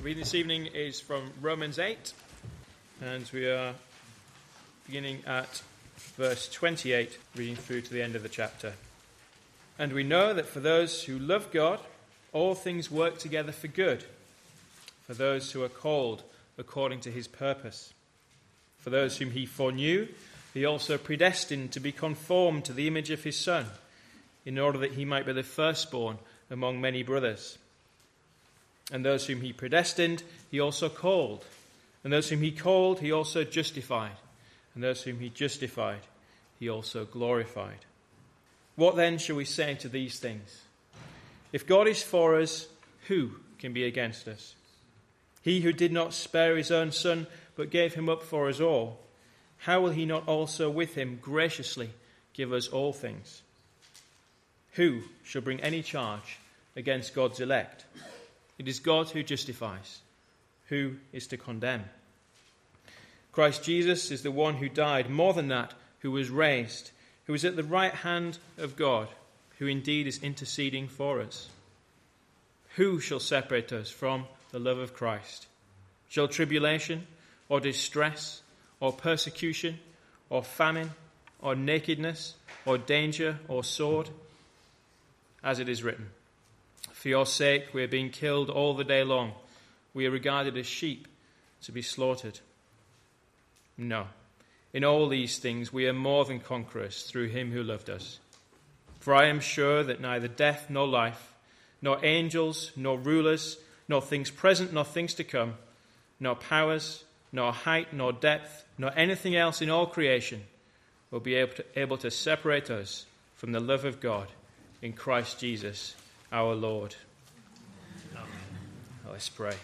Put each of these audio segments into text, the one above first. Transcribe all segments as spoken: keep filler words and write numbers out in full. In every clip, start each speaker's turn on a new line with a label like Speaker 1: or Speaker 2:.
Speaker 1: reading this evening is from Romans eight, and we are beginning at verse twenty-eight, reading through to the end of the chapter. And we know that for those who love God, all things work together for good, for those who are called according to his purpose. For those whom he foreknew, he also predestined to be conformed to the image of his Son, in order that he might be the firstborn among many brothers. And those whom he predestined, he also called. And those whom he called, he also justified. And those whom he justified, he also glorified. What then shall we say to these things? If God is for us, who can be against us? He who did not spare his own Son, but gave him up for us all, how will he not also with him graciously give us all things? Who shall bring any charge against God's elect? It is God who justifies. Who is to condemn? Christ Jesus is the one who died, more than that, who was raised, who is at the right hand of God, who indeed is interceding for us. Who shall separate us from the love of Christ? Shall tribulation, or distress, or persecution, or famine, or nakedness, or danger, or sword? As it is written, for your sake we are being killed all the day long. We are regarded as sheep to be slaughtered. No, in all these things we are more than conquerors through him who loved us. For I am sure that neither death nor life, nor angels, nor rulers, nor things present, nor things to come, nor powers, nor height, nor depth, nor anything else in all creation will be able to, able to separate us from the love of God in Christ Jesus our Lord. Amen. Let's pray.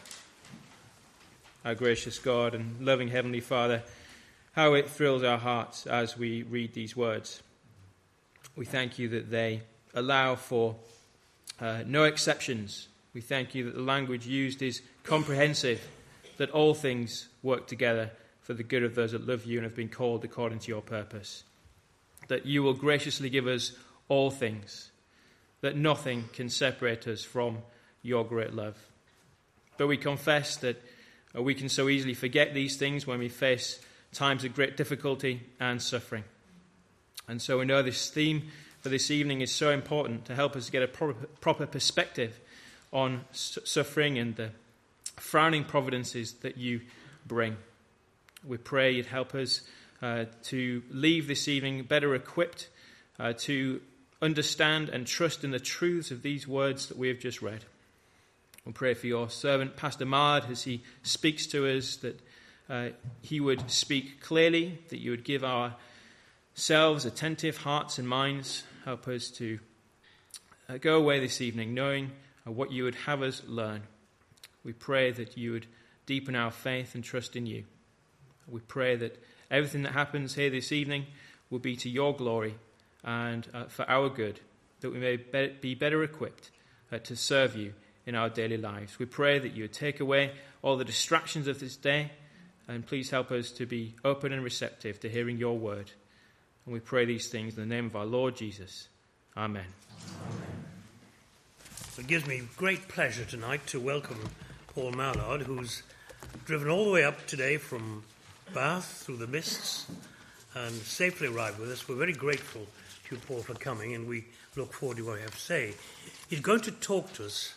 Speaker 1: Our gracious God and loving Heavenly Father, how it thrills our hearts as we read these words. We thank you that they allow for uh, no exceptions. We thank you that the language used is comprehensive, that all things work together for the good of those that love you and have been called according to your purpose. That you will graciously give us all things, that nothing can separate us from your great love. But we confess that we can so easily forget these things when we face times of great difficulty and suffering. And so we know this theme for this evening is so important to help us get a proper, proper perspective on suffering and the frowning providences that you bring. We pray you'd help us uh, to leave this evening better equipped uh, to understand and trust in the truths of these words that we have just read. We pray for your servant, Pastor Mard, as he speaks to us, that uh, he would speak clearly, that you would give ourselves attentive hearts and minds. Help us to uh, go away this evening knowing uh, what you would have us learn. We pray that you would deepen our faith and trust in you. We pray that everything that happens here this evening will be to your glory and uh, for our good, that we may be, be better equipped uh, to serve you in our daily lives. We pray that you would take away all the distractions of this day, and please help us to be open and receptive to hearing your word. And we pray these things in the name of our Lord Jesus. Amen.
Speaker 2: Amen. It gives me great pleasure tonight to welcome Paul Mallard, who's driven all the way up today from Bath through the mists and safely arrived with us. We're very grateful to you, Paul, for coming, and we look forward to what you have to say. He's going to talk to us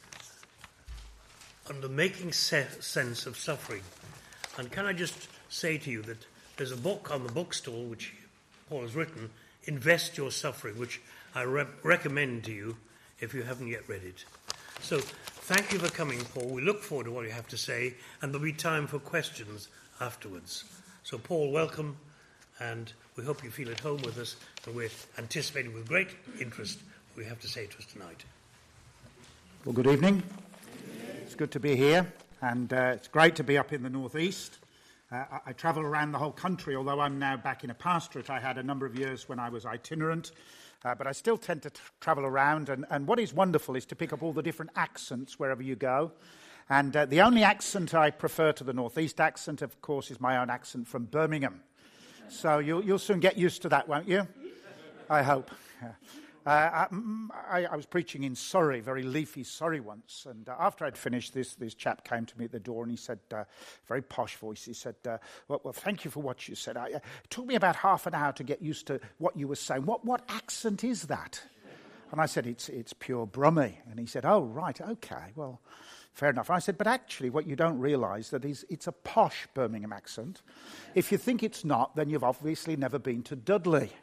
Speaker 2: on the making se- sense of suffering. And can I just say to you that there's a book on the bookstall which Paul has written, Invest Your Suffering, which I re- recommend to you if you haven't yet read it. So thank you for coming, Paul. We look forward to what you have to say, and there'll be time for questions afterwards. So, Paul, welcome, and we hope you feel at home with us, and we're anticipating with great interest what you have to say to us tonight.
Speaker 3: Well, good evening. It's good to be here, and uh, it's great to be up in the northeast. Uh, I, I travel around the whole country, although I'm now back in a pastorate. I had a number of years when I was itinerant, uh, but I still tend to t- travel around, and, and what is wonderful is to pick up all the different accents wherever you go. And uh, the only accent I prefer to the northeast accent, of course, is my own accent from Birmingham. So you'll, you'll soon get used to that, won't you? I hope. Yeah. Uh, I, I was preaching in Surrey, very leafy Surrey once, and uh, after I'd finished, this this chap came to me at the door and he said, uh, very posh voice, he said, uh, well, well, thank you for what you said. I, uh, it took me about half an hour to get used to what you were saying. What what accent is that? And I said, it's it's pure Brummie. And he said, oh, right, okay, well, fair enough. And I said, but actually what you don't realise that is it's a posh Birmingham accent. If you think it's not, then you've obviously never been to Dudley.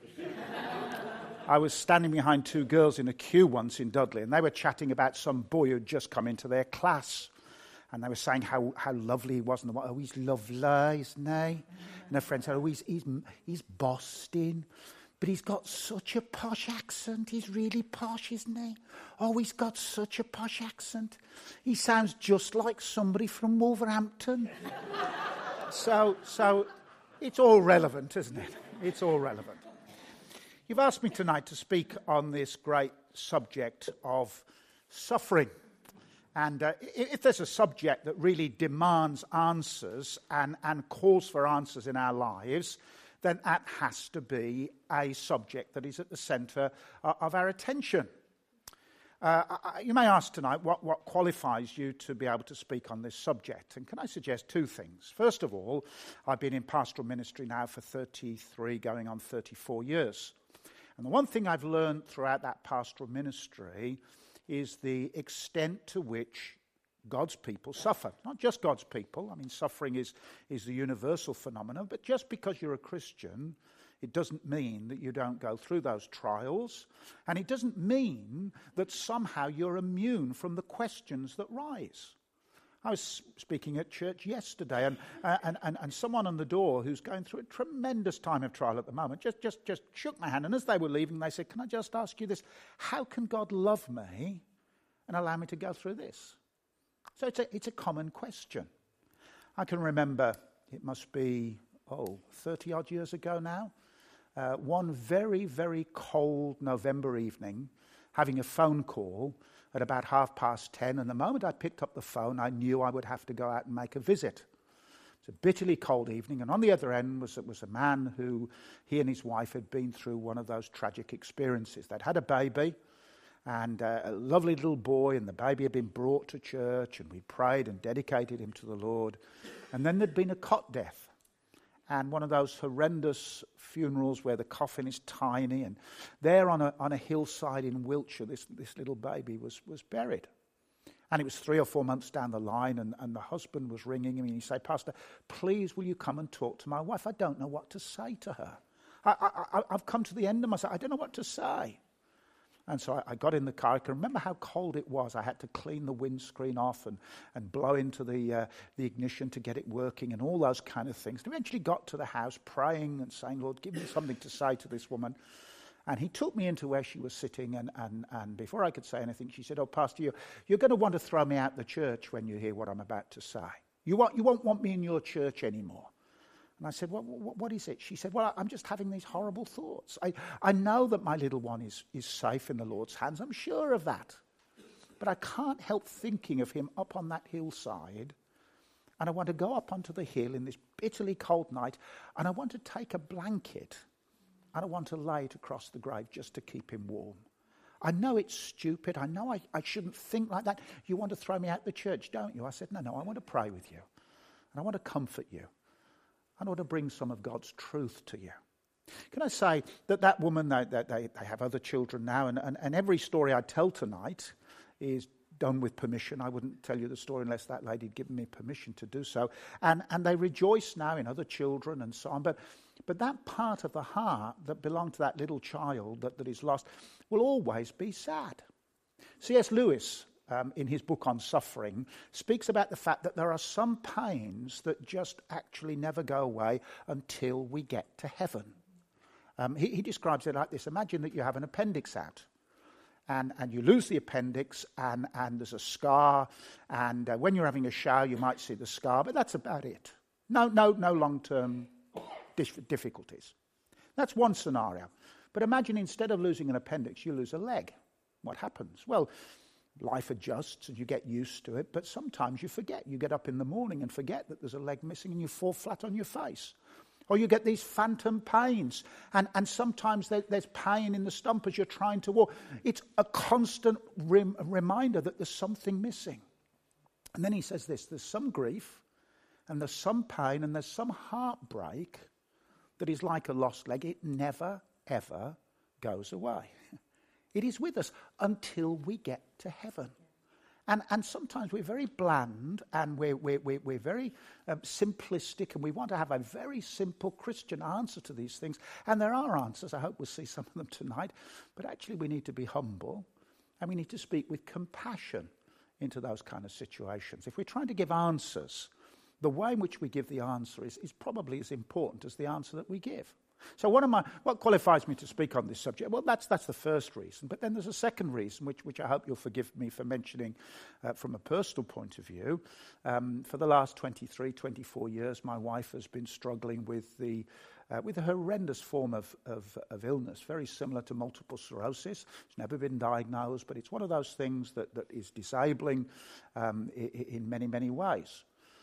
Speaker 3: I was standing behind two girls in a queue once in Dudley, and they were chatting about some boy who'd just come into their class. And they were saying how, how lovely he was, and oh, he's lovely, isn't he? And their friend said, oh, he's, he's, he's Boston, but he's got such a posh accent. He's really posh, isn't he? Oh, he's got such a posh accent. He sounds just like somebody from Wolverhampton. so, so it's all relevant, isn't it? It's all relevant. You've asked me tonight to speak on this great subject of suffering. And uh, if there's a subject that really demands answers and, and calls for answers in our lives, then that has to be a subject that is at the centre uh, of our attention. Uh, I, you may ask tonight what, what qualifies you to be able to speak on this subject. And can I suggest two things? First of all, I've been in pastoral ministry now for thirty-three, going on thirty-four years. And the one thing I've learned throughout that pastoral ministry is the extent to which God's people suffer. Not just God's people. I mean, suffering is, is the universal phenomenon. But just because you're a Christian, it doesn't mean that you don't go through those trials. And it doesn't mean that somehow you're immune from the questions that rise. I was speaking at church yesterday, and, uh, and, and, and someone on the door who's going through a tremendous time of trial at the moment just, just, just shook my hand, and as they were leaving, they said, can I just ask you this? How can God love me and allow me to go through this? So it's a, it's a common question. I can remember, it must be, oh, thirty-odd years ago now, uh, one very, very cold November evening, having a phone call at about half past ten, and the moment I picked up the phone, I knew I would have to go out and make a visit. It was a bitterly cold evening, and on the other end was, was a man who, he and his wife had been through one of those tragic experiences. They'd had a baby, and uh, a lovely little boy, and the baby had been brought to church, and we prayed and dedicated him to the Lord. And then there'd been a cot death. And one of those horrendous funerals where the coffin is tiny, and there on a on a hillside in Wiltshire, this, this little baby was, was buried. And it was three or four months down the line, and, and the husband was ringing him, and he said, Pastor, please will you come and talk to my wife? I don't know what to say to her. I, I, I, I've come to the end of myself. I don't know what to say. And so I, I got in the car. I can remember how cold it was. I had to clean the windscreen off and, and blow into the uh, the ignition to get it working and all those kind of things. And eventually got to the house praying and saying, Lord, give me something to say to this woman. And he took me into where she was sitting, and, and, and before I could say anything, she said, oh, Pastor, you, you're going to want to throw me out the church when you hear what I'm about to say. You won't, you won't want me in your church anymore. And I said, what, what, what is it? She said, well, I'm just having these horrible thoughts. I, I know that my little one is, is safe in the Lord's hands. I'm sure of that. But I can't help thinking of him up on that hillside. And I want to go up onto the hill in this bitterly cold night. And I want to take a blanket. And I want to lay it across the grave just to keep him warm. I know it's stupid. I know I, I shouldn't think like that. You want to throw me out the church, don't you? I said, no, no, I want to pray with you. And I want to comfort you. I want to bring some of God's truth to you. Can I say that that woman, they, they, they have other children now, and, and, and every story I tell tonight is done with permission. I wouldn't tell you the story unless that lady had given me permission to do so. And, and they rejoice now in other children and so on. But, but that part of the heart that belonged to that little child that, that is lost will always be sad. C S Lewis, Um, in his book on suffering, speaks about the fact that there are some pains that just actually never go away until we get to heaven. Um, he, he describes it like this. Imagine that you have an appendix out, and, and you lose the appendix, and, and there's a scar, and uh, when you're having a shower, you might see the scar, but that's about it. No, no, no long-term dif- difficulties. That's one scenario. But imagine instead of losing an appendix, you lose a leg. What happens? Well, life adjusts and you get used to it, but sometimes you forget. You get up in the morning and forget that there's a leg missing and you fall flat on your face. Or you get these phantom pains. And, and sometimes there, there's pain in the stump as you're trying to walk. It's a constant rem- reminder that there's something missing. And then he says this, there's some grief, and there's some pain, and there's some heartbreak that is like a lost leg. It never, ever goes away. It is with us until we get to heaven. And, and sometimes we're very bland and we're, we're, we're, we're very um, simplistic, and we want to have a very simple Christian answer to these things. And there are answers. I hope we'll see some of them tonight. But actually we need to be humble, and we need to speak with compassion into those kind of situations. If we're trying to give answers, the way in which we give the answer is, is probably as important as the answer that we give. So what am I, what qualifies me to speak on this subject? Well, that's that's the first reason. But then there's a second reason, which, which I hope you'll forgive me for mentioning uh, from a personal point of view. Um, for the last twenty-three, twenty-four years, my wife has been struggling with the uh, with a horrendous form of, of, of illness, very similar to multiple sclerosis. It's never been diagnosed, but it's one of those things that, that is disabling um, in, in many, many ways.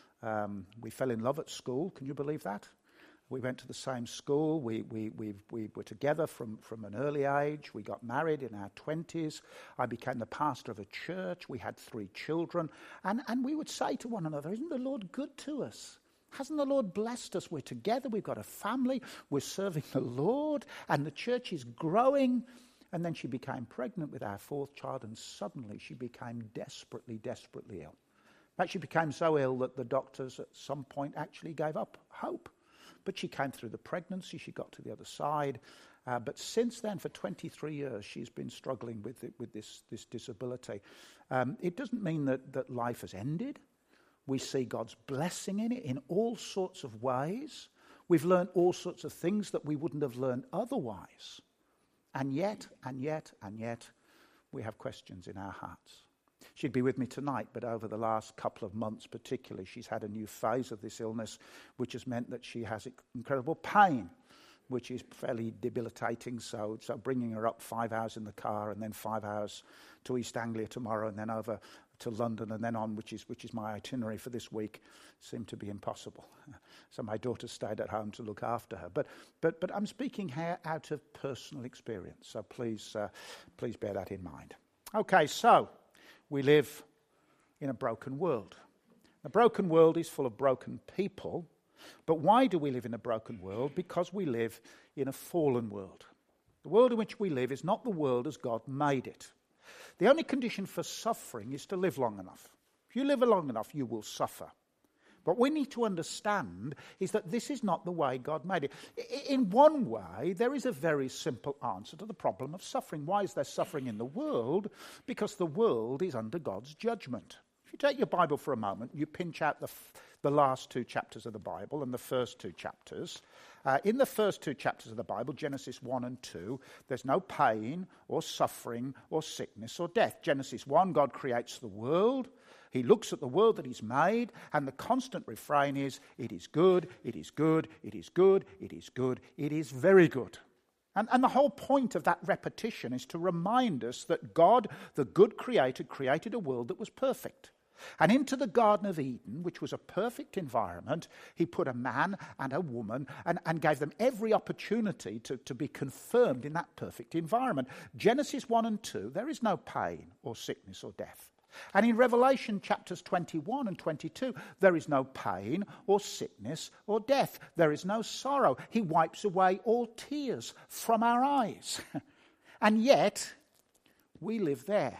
Speaker 3: Um, we fell in love at school. Can you believe that? We went to the same school. We we we we were together from, from an early age. We got married in our twenties. I became the pastor of a church. We had three children. And, and we would say to one another, isn't the Lord good to us? Hasn't the Lord blessed us? We're together. We've got a family. We're serving the Lord. And the church is growing. And then she became pregnant with our fourth child. And suddenly she became desperately, desperately ill. In fact, she became so ill that the doctors at some point actually gave up hope. But she came through the pregnancy, she got to the other side. Uh, but since then, for twenty-three years, she's been struggling with it, with this, this disability. Um, it doesn't mean that, that life has ended. We see God's blessing in it in all sorts of ways. We've learned all sorts of things that we wouldn't have learned otherwise. And yet, and yet, and yet, we have questions in our hearts. She'd be with me tonight, but over the last couple of months particularly, she's had a new phase of this illness, which has meant that she has incredible pain, which is fairly debilitating. So, so bringing her up five hours in the car and then five hours to East Anglia tomorrow and then over to London and then on, which is which is my itinerary for this week, seemed to be impossible. So my daughter stayed at home to look after her. But but but I'm speaking here out of personal experience, so please uh, please bear that in mind. Okay, so we live in a broken world. A broken world is full of broken people. But why do we live in a broken world? Because we live in a fallen world. The world in which we live is not the world as God made it. The only condition for suffering is to live long enough. If you live long enough, you will suffer. What we need to understand is that this is not the way God made it. In one way, there is a very simple answer to the problem of suffering. Why is there suffering in the world? Because the world is under God's judgment. If you take your Bible for a moment, you pinch out the, the last two chapters of the Bible and the first two chapters. Uh, in the first two chapters of the Bible, Genesis one and two, there's no pain or suffering or sickness or death. Genesis one, God creates the world. He looks at the world that he's made, and the constant refrain is, it is good, it is good, it is good, it is good, it is very good. And, and the whole point of that repetition is to remind us that God, the good creator, created a world that was perfect. And into the Garden of Eden, which was a perfect environment, he put a man and a woman and, and gave them every opportunity to, to be confirmed in that perfect environment. Genesis one and two, there is no pain or sickness or death. And in Revelation chapters twenty-one and twenty-two, there is no pain or sickness or death. There is no sorrow. He wipes away all tears from our eyes. And yet, we live there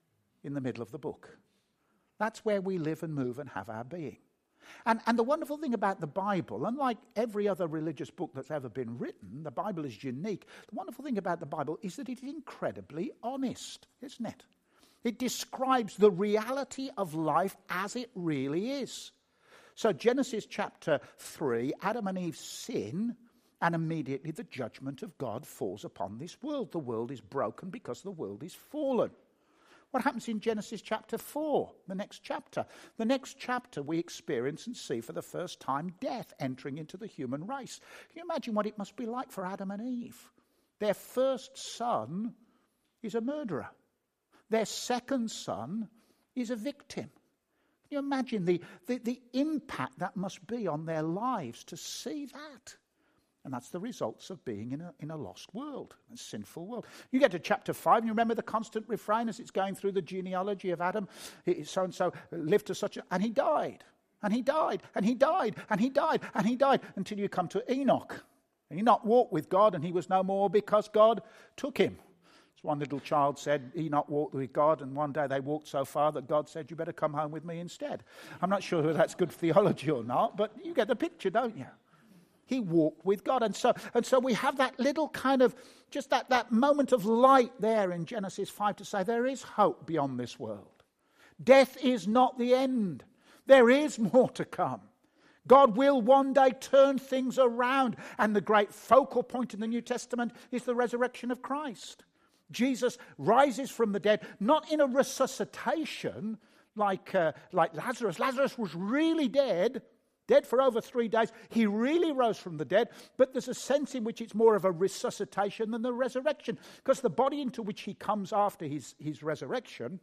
Speaker 3: in the middle of the book. That's where we live and move and have our being. And, and the wonderful thing about the Bible, unlike every other religious book that's ever been written, the Bible is unique. The wonderful thing about the Bible is that it is incredibly honest, isn't it? It describes the reality of life as it really is. So Genesis chapter three, Adam and Eve sin, and immediately the judgment of God falls upon this world. The world is broken because the world is fallen. What happens in Genesis chapter four, the next chapter? The next chapter we experience and see for the first time death entering into the human race. Can you imagine what it must be like for Adam and Eve? Their first son is a murderer. Their second son is a victim. Can you imagine the, the, the impact that must be on their lives to see that? And that's the results of being in a, in a lost world, a sinful world. You get to chapter five, and you remember the constant refrain as it's going through the genealogy of Adam. So-and-so lived to such a... And he died, and he died, and he died, and he died, and he died, until you come to Enoch. And Enoch walked with God, and he was no more because God took him. As one little child said, Enoch walked with God, and one day they walked so far that God said, you better come home with me instead. I'm not sure whether that's good theology or not, but you get the picture, don't you? He walked with God. And so and so we have that little kind of, just that, that moment of light there in Genesis five to say there is hope beyond this world. Death is not the end. There is more to come. God will one day turn things around. And the great focal point in the New Testament is the resurrection of Christ. Jesus rises from the dead, not in a resuscitation like, uh, like Lazarus. Lazarus was really dead, dead for over three days. He really rose from the dead, but there's a sense in which it's more of a resuscitation than the resurrection, because the body into which he comes after his, his resurrection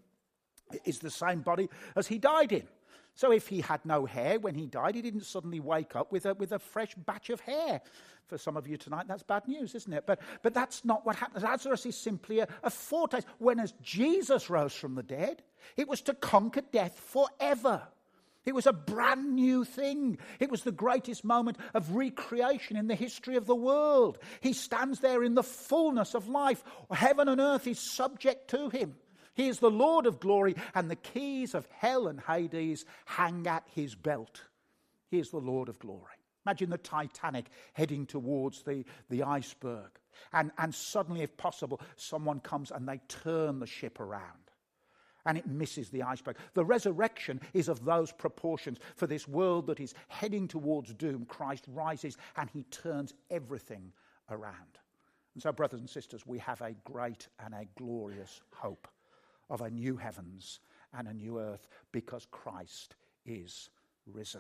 Speaker 3: is the same body as he died in. So if he had no hair when he died, he didn't suddenly wake up with a with a fresh batch of hair. For some of you tonight, that's bad news, isn't it? But but that's not what happened. Lazarus is simply a, a foretaste. When as Jesus rose from the dead, it was to conquer death forever. It was a brand new thing. It was the greatest moment of recreation in the history of the world. He stands there in the fullness of life. Heaven and earth is subject to him. He is the Lord of glory, and the keys of hell and Hades hang at his belt. He is the Lord of glory. Imagine the Titanic heading towards the, the iceberg. And, and suddenly, if possible, someone comes and they turn the ship around. And it misses the iceberg. The resurrection is of those proportions. For this world that is heading towards doom, Christ rises and he turns everything around. And so, brothers and sisters, we have a great and a glorious hope of a new heavens and a new earth, because Christ is risen.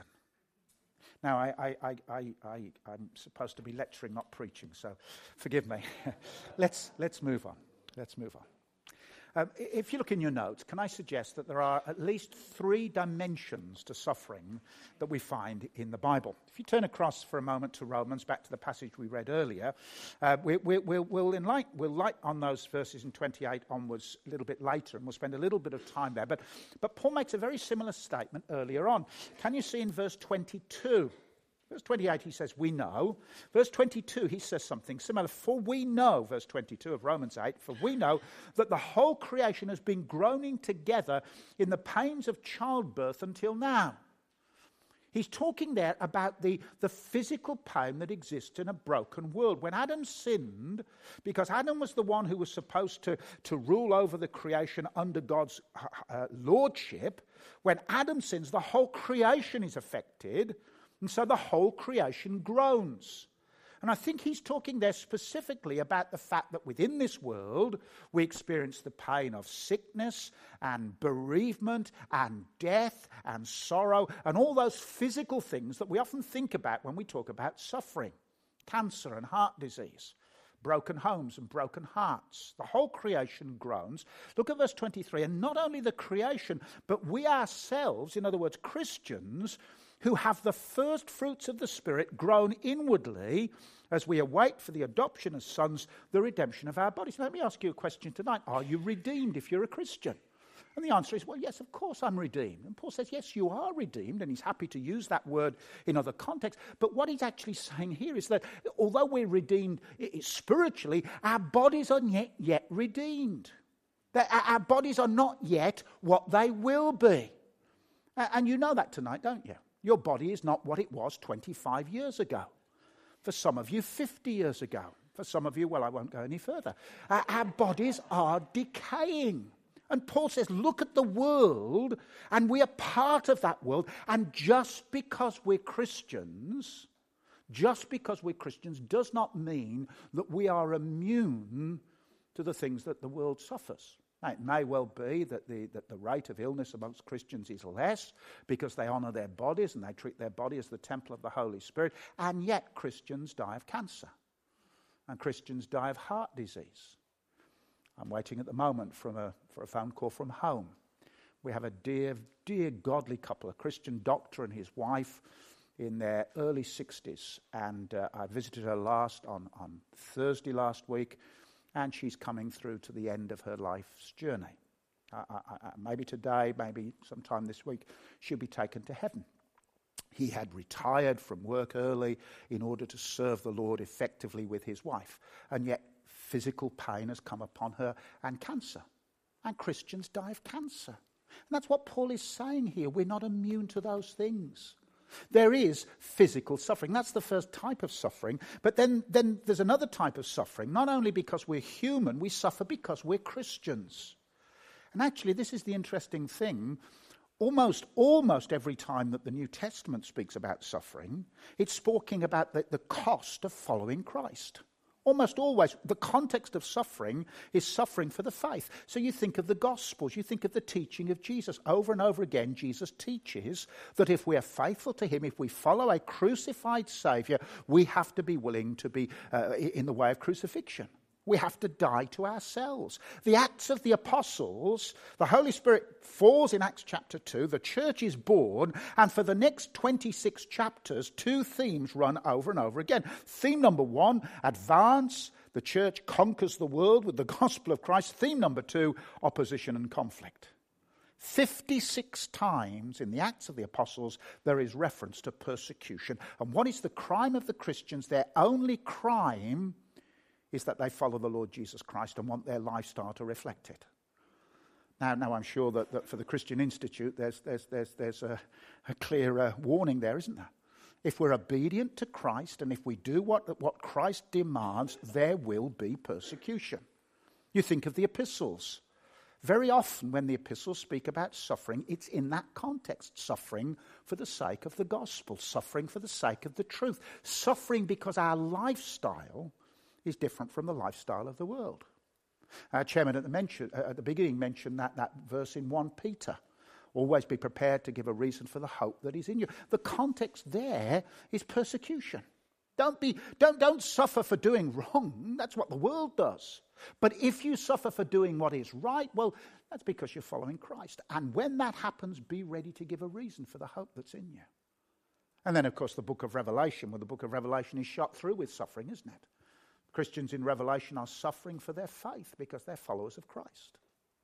Speaker 3: Now, I, I, I, I, I, I'm supposed to be lecturing, not preaching, so forgive me. let's, let's move on. Let's move on. Um, if you look in your notes, can I suggest that there are at least three dimensions to suffering that we find in the Bible? If you turn across for a moment to Romans, back to the passage we read earlier, uh, we, we, we'll, we'll, enlight, we'll light on those verses in twenty-eight onwards a little bit later, and we'll spend a little bit of time there. But, but Paul makes a very similar statement earlier on. Can you see in verse twenty-two? Verse twenty-eight, he says, we know. Verse twenty-two, he says something similar. For we know, verse twenty-two of Romans eight, for we know that the whole creation has been groaning together in the pains of childbirth until now. He's talking there about the, the physical pain that exists in a broken world. When Adam sinned, because Adam was the one who was supposed to, to rule over the creation under God's uh, lordship, when Adam sins, the whole creation is affected. And so the whole creation groans. And I think he's talking there specifically about the fact that within this world we experience the pain of sickness and bereavement and death and sorrow and all those physical things that we often think about when we talk about suffering. Cancer and heart disease, broken homes and broken hearts. The whole creation groans. Look at verse twenty-three. And not only the creation, but we ourselves, in other words, Christians, who have the first fruits of the Spirit, groan inwardly as we await for the adoption as sons, the redemption of our bodies. Now, let me ask you a question tonight. Are you redeemed if you're a Christian? And the answer is, well, yes, of course I'm redeemed. And Paul says, yes, you are redeemed, and he's happy to use that word in other contexts. But what he's actually saying here is that although we're redeemed spiritually, our bodies are not yet redeemed. That our bodies are not yet what they will be. And you know that tonight, don't you? Your body is not what it was twenty-five years ago. For some of you, fifty years ago. For some of you, well, I won't go any further. Uh, our bodies are decaying. And Paul says, look at the world, and we are part of that world. And just because we're Christians, just because we're Christians does not mean that we are immune to the things that the world suffers. Now, it may well be that the, that the rate of illness amongst Christians is less because they honour their bodies and they treat their body as the temple of the Holy Spirit, and yet Christians die of cancer and Christians die of heart disease. I'm waiting at the moment from a, for a phone call from home. We have a dear, dear godly couple, a Christian doctor and his wife, in their early sixties, and uh, I visited her last on, on Thursday last week, and she's coming through to the end of her life's journey. Uh, I, I, maybe today, maybe sometime this week, she'll be taken to heaven. He had retired from work early in order to serve the Lord effectively with his wife, and yet physical pain has come upon her and cancer. And Christians die of cancer. And that's what Paul is saying here. We're not immune to those things. There is physical suffering. That's the first type of suffering. But then, then there's another type of suffering. Not only because we're human, we suffer because we're Christians. And actually, this is the interesting thing. Almost, almost every time that the New Testament speaks about suffering, it's speaking about the, the cost of following Christ. Almost always, the context of suffering is suffering for the faith. So you think of the Gospels, you think of the teaching of Jesus. Over and over again, Jesus teaches that if we are faithful to him, if we follow a crucified Saviour, we have to be willing to be uh, in the way of crucifixion. We have to die to ourselves. The Acts of the Apostles, the Holy Spirit falls in Acts chapter two, the church is born, and for the next twenty-six chapters, two themes run over and over again. Theme number one, advance. The church conquers the world with the gospel of Christ. Theme number two, opposition and conflict. fifty-six times in the Acts of the Apostles, there is reference to persecution. And what is the crime of the Christians? Their only crime is that they follow the Lord Jesus Christ and want their lifestyle to reflect it. Now, now I'm sure that, that for the Christian Institute, there's, there's, there's, there's a, a clear uh, warning there, isn't there? If we're obedient to Christ and if we do what, what Christ demands, there will be persecution. You think of the epistles. Very often when the epistles speak about suffering, it's in that context. Suffering for the sake of the gospel. Suffering for the sake of the truth. Suffering because our lifestyle is different from the lifestyle of the world. Our chairman at the, mention, uh, at the beginning mentioned that, that verse in First Peter. Always be prepared to give a reason for the hope that is in you. The context there is persecution. Don't be, don't, don't suffer for doing wrong. That's what the world does. But if you suffer for doing what is right, well, that's because you're following Christ. And when that happens, be ready to give a reason for the hope that's in you. And then, of course, the book of Revelation, well, the book of Revelation is shot through with suffering, isn't it? Christians in Revelation are suffering for their faith because they're followers of Christ.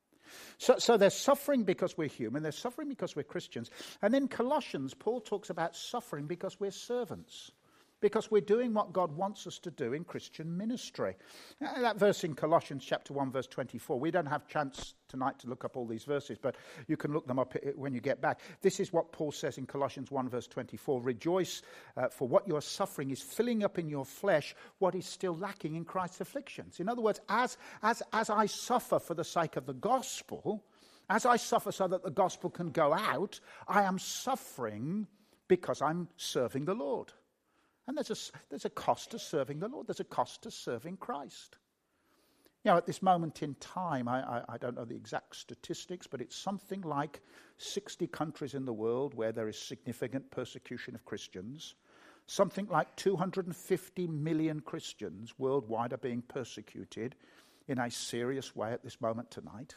Speaker 3: So, so they're suffering because we're human, they're suffering because we're Christians. And then Colossians, Paul talks about suffering because we're servants, because we're doing what God wants us to do in Christian ministry. Now, that verse in Colossians chapter one, verse twenty-four, we don't have chance tonight to look up all these verses, but you can look them up when you get back. This is what Paul says in Colossians one, verse twenty-four. Rejoice, uh, for what you are suffering is filling up in your flesh what is still lacking in Christ's afflictions. In other words, as, as, as I suffer for the sake of the gospel, as I suffer so that the gospel can go out, I am suffering because I'm serving the Lord. And there's a, there's a cost to serving the Lord. There's a cost to serving Christ. You know, at this moment in time, I, I, I don't know the exact statistics, but it's something like sixty countries in the world where there is significant persecution of Christians. Something like two hundred fifty million Christians worldwide are being persecuted in a serious way at this moment tonight.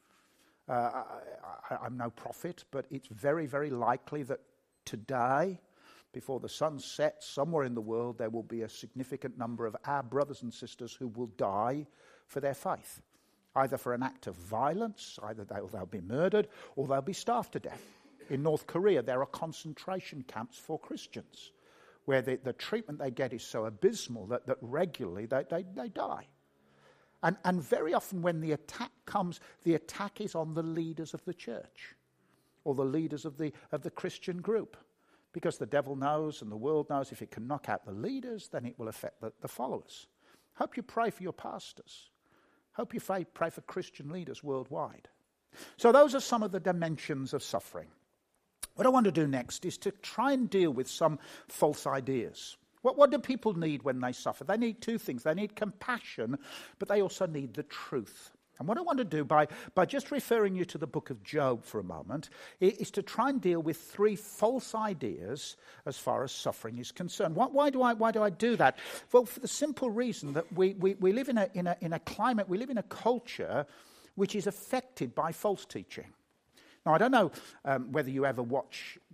Speaker 3: Uh, I, I, I'm no prophet, but it's very, very likely that today, before the sun sets, somewhere in the world, there will be a significant number of our brothers and sisters who will die for their faith, either for an act of violence, either they'll, they'll be murdered, or they'll be starved to death. In North Korea, there are concentration camps for Christians, where the, the treatment they get is so abysmal that, that regularly they, they, they die. And, and very often when the attack comes, the attack is on the leaders of the church, or the leaders of the, of the Christian group. Because the devil knows and the world knows if it can knock out the leaders, then it will affect the, the followers. Hope you pray for your pastors. Hope you pray, pray for Christian leaders worldwide. So those are some of the dimensions of suffering. What I want to do next is to try and deal with some false ideas. What, what do people need when they suffer? They need two things. They need compassion, but they also need the truth. And what I want to do by, by just referring you to the book of Job for a moment is to try and deal with three false ideas as far as suffering is concerned. Why, why, do, I, why do I do that? Well, for the simple reason that we, we, we live in a, in, a, in a climate, we live in a culture which is affected by false teaching. Now, I don't know um, whether you ever watch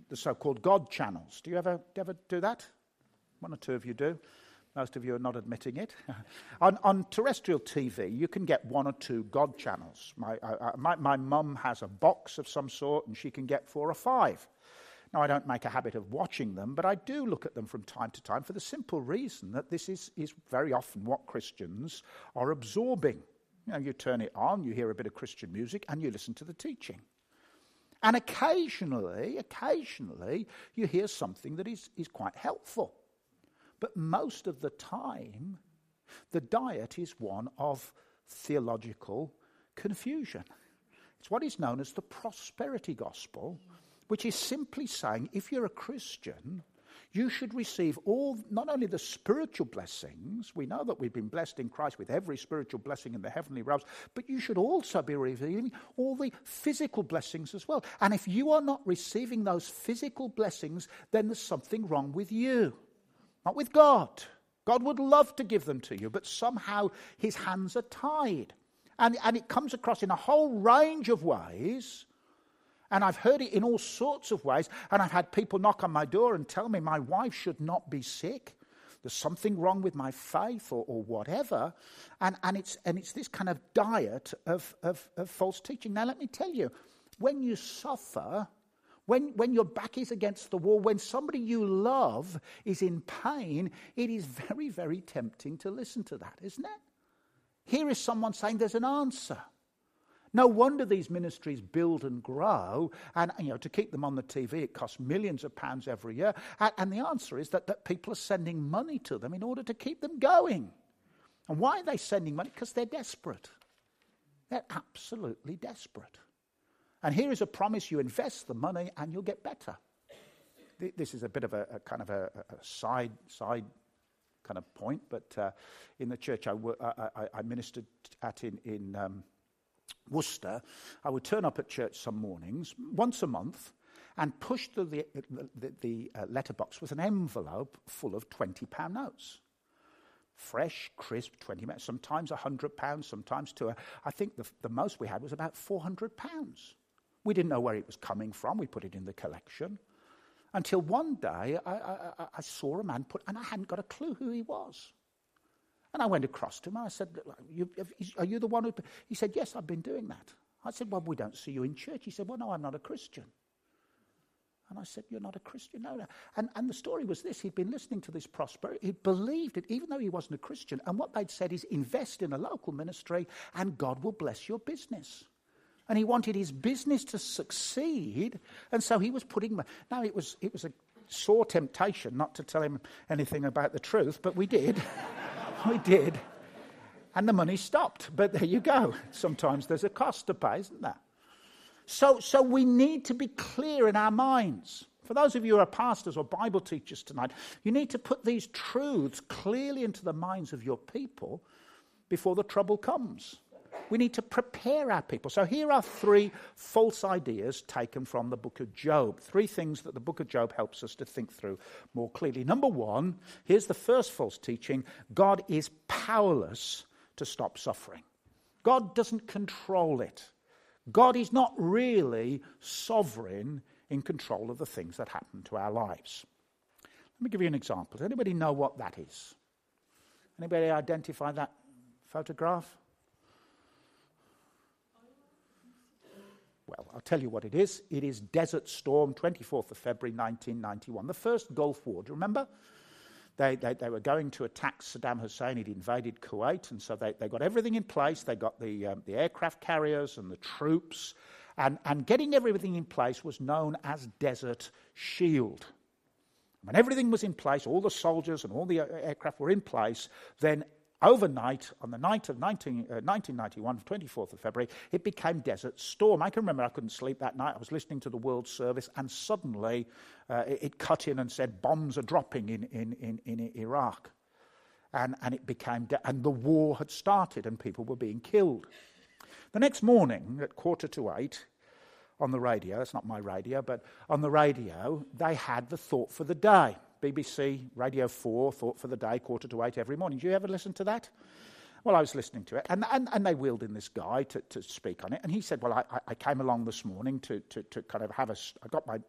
Speaker 3: the so-called God channels. Do you ever, do you ever do that? One or two of you do. Most of you are not admitting it. on, on terrestrial T V, you can get one or two God channels. My, uh, my, my mum has a box of some sort, and she can get four or five. Now, I don't make a habit of watching them, but I do look at them from time to time for the simple reason that this is, is very often what Christians are absorbing. You know, you turn it on, you hear a bit of Christian music, and you listen to the teaching. And occasionally, occasionally, you hear something that is, is quite helpful. But most of the time, the diet is one of theological confusion. It's what is known as the prosperity gospel, which is simply saying if you're a Christian, you should receive all, not only the spiritual blessings, we know that we've been blessed in Christ with every spiritual blessing in the heavenly realms, but you should also be receiving all the physical blessings as well. And if you are not receiving those physical blessings, then there's something wrong with you. Not with God. God would love to give them to you, but somehow his hands are tied. And, and it comes across in a whole range of ways. And I've heard it in all sorts of ways. And I've had people knock on my door and tell me my wife should not be sick. There's something wrong with my faith or, or whatever. And, and, it's, and it's this kind of diet of, of, of false teaching. Now, let me tell you, when you suffer... When, when your back is against the wall, when somebody you love is in pain, it is very, very tempting to listen to that, isn't it? Here is someone saying there's an answer. No wonder these ministries build and grow, and you know, to keep them on the T V, it costs millions of pounds every year. And, and the answer is that, that people are sending money to them in order to keep them going. And why are they sending money? Because they're desperate. They're absolutely desperate. And here is a promise: you invest the money and you'll get better. This is a bit of a, a kind of a, a side side kind of point, but uh, in the church I, I, I ministered at in, in um, Worcester, I would turn up at church some mornings, once a month, and push the, the, the, the uh, letterbox with an envelope full of twenty pound notes. Fresh, crisp, twenty pounds, sometimes one hundred pounds, sometimes two. I think the, the most we had was about four hundred pounds. We didn't know where it was coming from. We put it in the collection. Until one day, I, I, I saw a man put, and I hadn't got a clue who he was. And I went across to him, and I said, you, are you the one who... He said, yes, I've been doing that. I said, well, we don't see you in church. He said, well, no, I'm not a Christian. And I said, you're not a Christian? No, no. And, and the story was this. He'd been listening to this prosperity. He believed it, even though he wasn't a Christian. And what they'd said is, invest in a local ministry, and God will bless your business. And he wanted his business to succeed, and so he was putting... Now, it was it was a sore temptation not to tell him anything about the truth, but we did. we did. And the money stopped. But there you go. Sometimes there's a cost to pay, isn't there? So, so we need to be clear in our minds. For those of you who are pastors or Bible teachers tonight, you need to put these truths clearly into the minds of your people before the trouble comes. We need to prepare our people. So here are three false ideas taken from the book of Job. Three things that the book of Job helps us to think through more clearly. Number one, here's the first false teaching: God is powerless to stop suffering. God doesn't control it. God is not really sovereign in control of the things that happen to our lives. Let me give you an example. Does anybody know what that is? Anybody identify that photograph? Well, I'll tell you what it is. It is Desert Storm, twenty-fourth of February, nineteen ninety-one. The first Gulf War, do you remember? They, they, they were going to attack Saddam Hussein. He'd invaded Kuwait, and so they, they got everything in place. They got the, um, the aircraft carriers and the troops, and, and getting everything in place was known as Desert Shield. When everything was in place, all the soldiers and all the aircraft were in place, then overnight, on the night of nineteen, uh, nineteen ninety-one, twenty-fourth of February, it became Desert Storm. I can remember I couldn't sleep that night. I was listening to the World Service, and suddenly uh, it, it cut in and said bombs are dropping in, in, in, in Iraq. And, and it became, de- and the war had started, and people were being killed. The next morning, at quarter to eight, on the radio, it's not my radio, but on the radio, they had the Thought for the Day. B B C, Radio four, Thought for the Day, quarter to eight every morning. Do you ever listen to that? Well, I was listening to it, and and, and they wheeled in this guy to, to speak on it, and he said, well, I, I came along this morning to, to, to kind of have a... I got my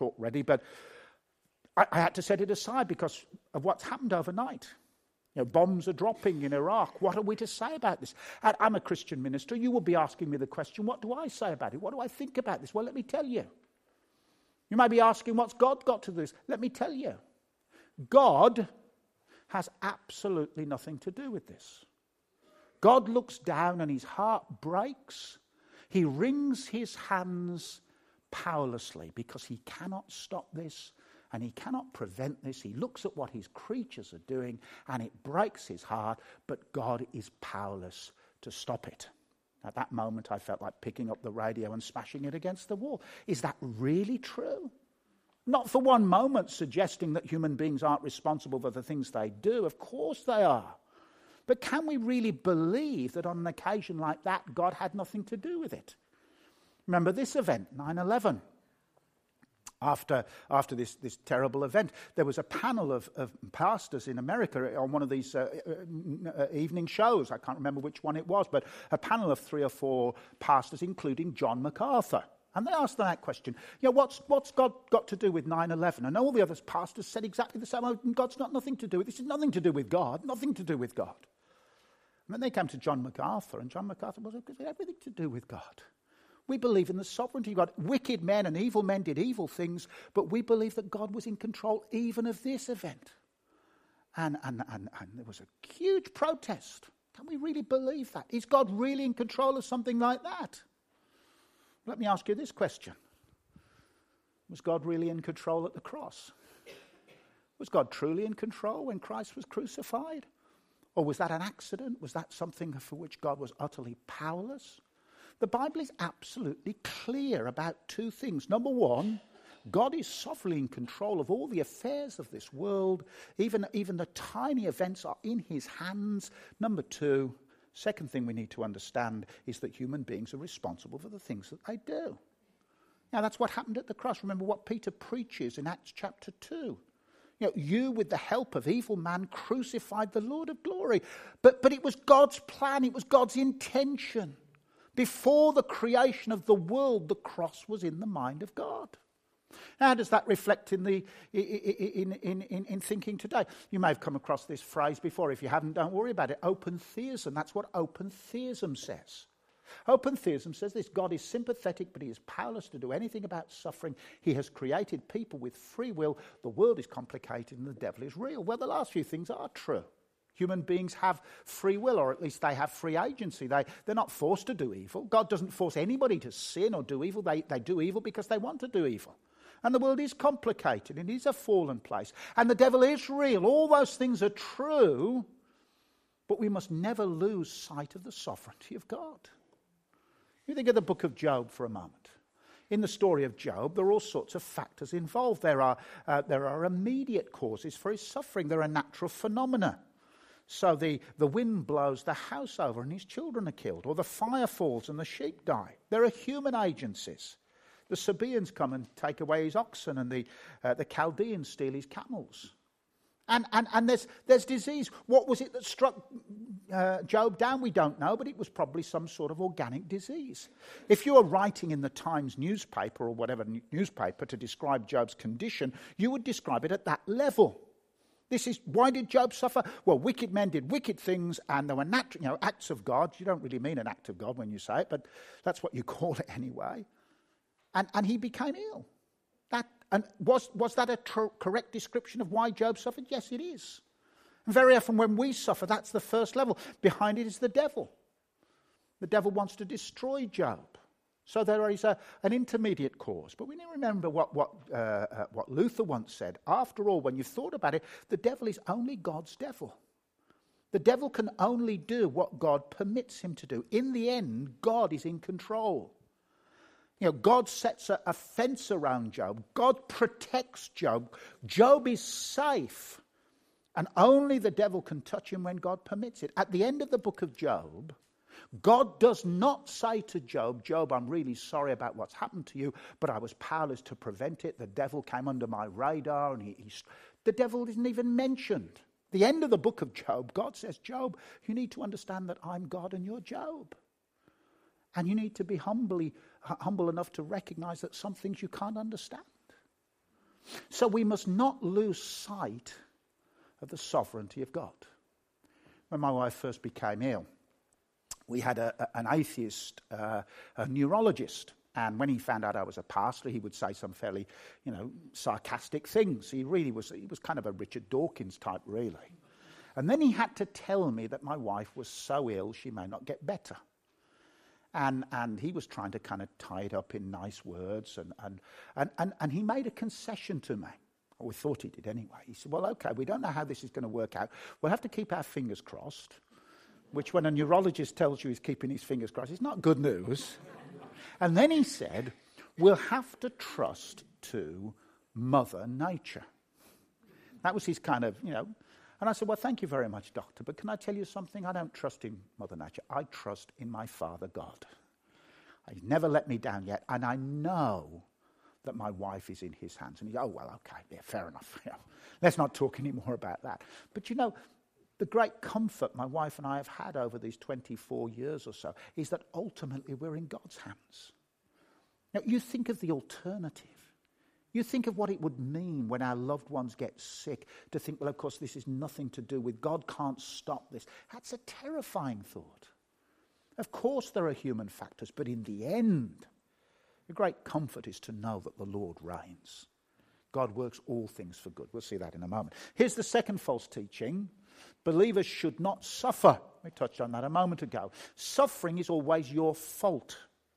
Speaker 3: talk ready, but I, I had to set it aside because of what's happened overnight. You know, bombs are dropping in Iraq. What are we to say about this? And I'm a Christian minister. You will be asking me the question, what do I say about it? What do I think about this? Well, let me tell you. You may be asking, what's God got to do this? Let me tell you. God has absolutely nothing to do with this. God looks down and his heart breaks. He wrings his hands powerlessly because he cannot stop this. And he cannot prevent this. He looks at what his creatures are doing and it breaks his heart, but God is powerless to stop it. At that moment, I felt like picking up the radio and smashing it against the wall. Is that really true? Not for one moment suggesting that human beings aren't responsible for the things they do. Of course they are. But can we really believe that on an occasion like that, God had nothing to do with it? Remember this event, nine eleven. After, after this, this terrible event, there was a panel of, of pastors in America on one of these uh, uh, evening shows. I can't remember which one it was, but a panel of three or four pastors, including John MacArthur. And they asked them that question, you know, what's, what's God got to do with nine eleven? And all the other pastors said exactly the same. Oh, God's got nothing to do with this. It's nothing to do with God, nothing to do with God. And then they came to John MacArthur, and John MacArthur was because it had everything to do with God. We believe in the sovereignty of God. Wicked men and evil men did evil things, but we believe that God was in control even of this event. And, and, and, and there was a huge protest. Can we really believe that? Is God really in control of something like that? Let me ask you this question. Was God really in control at the cross? Was God truly in control when Christ was crucified? Or was that an accident? Was that something for which God was utterly powerless? The Bible is absolutely clear about two things. Number one, God is sovereignly in control of all the affairs of this world. Even, even the tiny events are in his hands. Number two, second thing we need to understand is that human beings are responsible for the things that they do. Now, that's what happened at the cross. Remember what Peter preaches in Acts chapter two. You know, you, with the help of evil man, crucified the Lord of glory. But, but it was God's plan. It was God's intention. Before the creation of the world, the cross was in the mind of God. How does that reflect in the in, in, in, in thinking today? You may have come across this phrase before. If you haven't, don't worry about it. Open theism. That's what open theism says. Open theism says this: God is sympathetic, but he is powerless to do anything about suffering. He has created people with free will. The world is complicated and the devil is real. Well, the last few things are true. Human beings have free will, or at least they have free agency. They, they're not forced to do evil. God doesn't force anybody to sin or do evil. They, they do evil because they want to do evil. And the world is complicated. It is a fallen place. And the devil is real. All those things are true. But we must never lose sight of the sovereignty of God. You think of the book of Job for a moment. In the story of Job, there are all sorts of factors involved. There are, uh, there are immediate causes for his suffering. There are natural phenomena. So the, the wind blows the house over and his children are killed, or the fire falls and the sheep die. There are human agencies. The Sabaeans come and take away his oxen, and the, uh, the Chaldeans steal his camels. And, and, and there's, there's disease. What was it that struck uh, Job down? We don't know, but it was probably some sort of organic disease. If you were writing in the Times newspaper or whatever newspaper to describe Job's condition, you would describe it at that level. This is, why did Job suffer? Well, wicked men did wicked things, and there were natural, you know, acts of God. You don't really mean an act of God when you say it, but that's what you call it anyway. And, and he became ill. That, and was, was that a tr- correct description of why Job suffered? Yes, it is. And very often when we suffer, that's the first level. Behind it is the devil. The devil wants to destroy Job. So there is a, an intermediate cause. But we need to remember what, what, uh, uh, what Luther once said. After all, when you've thought about it, the devil is only God's devil. The devil can only do what God permits him to do. In the end, God is in control. You know, God sets a, a fence around Job. God protects Job. Job is safe. And only the devil can touch him when God permits it. At the end of the book of Job, God does not say to Job, Job, I'm really sorry about what's happened to you, but I was powerless to prevent it. The devil came under my radar, and he, he the devil isn't even mentioned. The end of the book of Job, God says, Job, you need to understand that I'm God and you're Job. And you need to be humbly, humble enough to recognize that some things you can't understand. So we must not lose sight of the sovereignty of God. When my wife first became ill, we had a, a, an atheist uh, a neurologist. And when he found out I was a pastor, he would say some fairly, you know, sarcastic things. He really was, he was kind of a Richard Dawkins type, really. And then he had to tell me that my wife was so ill she may not get better. And and he was trying to kind of tie it up in nice words. And, and, and, and, and he made a concession to me. Or we thought he did anyway. He said, well, okay, we don't know how this is going to work out. We'll have to keep our fingers crossed, which when a neurologist tells you he's keeping his fingers crossed, it's not good news. And then he said, we'll have to trust to Mother Nature. That was his kind of, you know. And I said, well, thank you very much, doctor, but can I tell you something? I don't trust in Mother Nature. I trust in my Father God. He's never let me down yet, and I know that my wife is in his hands. And he, oh, well, okay, yeah, fair enough. You know, let's not talk anymore about that. But, you know, the great comfort my wife and I have had over these twenty-four years or so is that ultimately we're in God's hands. Now, you think of the alternative. You think of what it would mean when our loved ones get sick, to think, well, of course, this is nothing to do with God, can't stop this. That's a terrifying thought. Of course there are human factors, but in the end, the great comfort is to know that the Lord reigns. God works all things for good. We'll see that in a moment. Here's the second false teaching. Believers should not suffer. We touched on that a moment ago. Suffering is always your fault.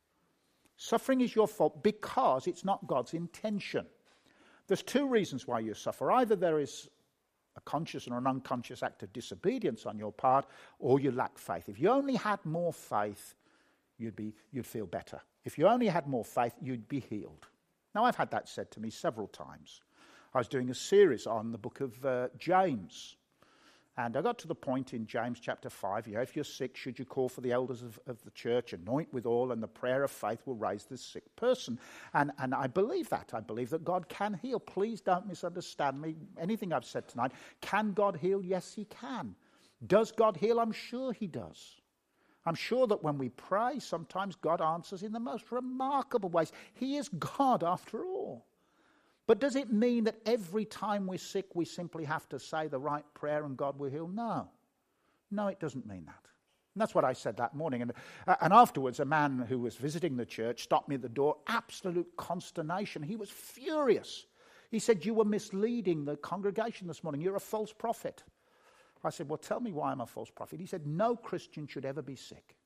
Speaker 3: Suffering is your fault because it's not God's intention. There's two reasons why you suffer. Either there is a conscious or an unconscious act of disobedience on your part, or you lack faith. If you only had more faith, you'd be you'd feel better. If you only had more faith, you'd be healed. Now, I've had that said to me several times. I was doing a series on the book of uh, James. And I got to the point in James chapter five, you know, if you're sick, should you call for the elders of, of the church, anoint with oil, and the prayer of faith will raise the sick person. And, and I believe that. I believe that God can heal. Please don't misunderstand me. Anything I've said tonight. Can God heal? Yes, he can. Does God heal? I'm sure he does. I'm sure that when we pray, sometimes God answers in the most remarkable ways. He is God after all. But does it mean that every time we're sick, we simply have to say the right prayer and God will heal? No. No, it doesn't mean that. And that's what I said that morning. And, uh, and afterwards, a man who was visiting the church stopped me at the door, absolute consternation. He was furious. He said, you were misleading the congregation this morning. You're a false prophet. I said, well, tell me why I'm a false prophet. He said, no Christian should ever be sick.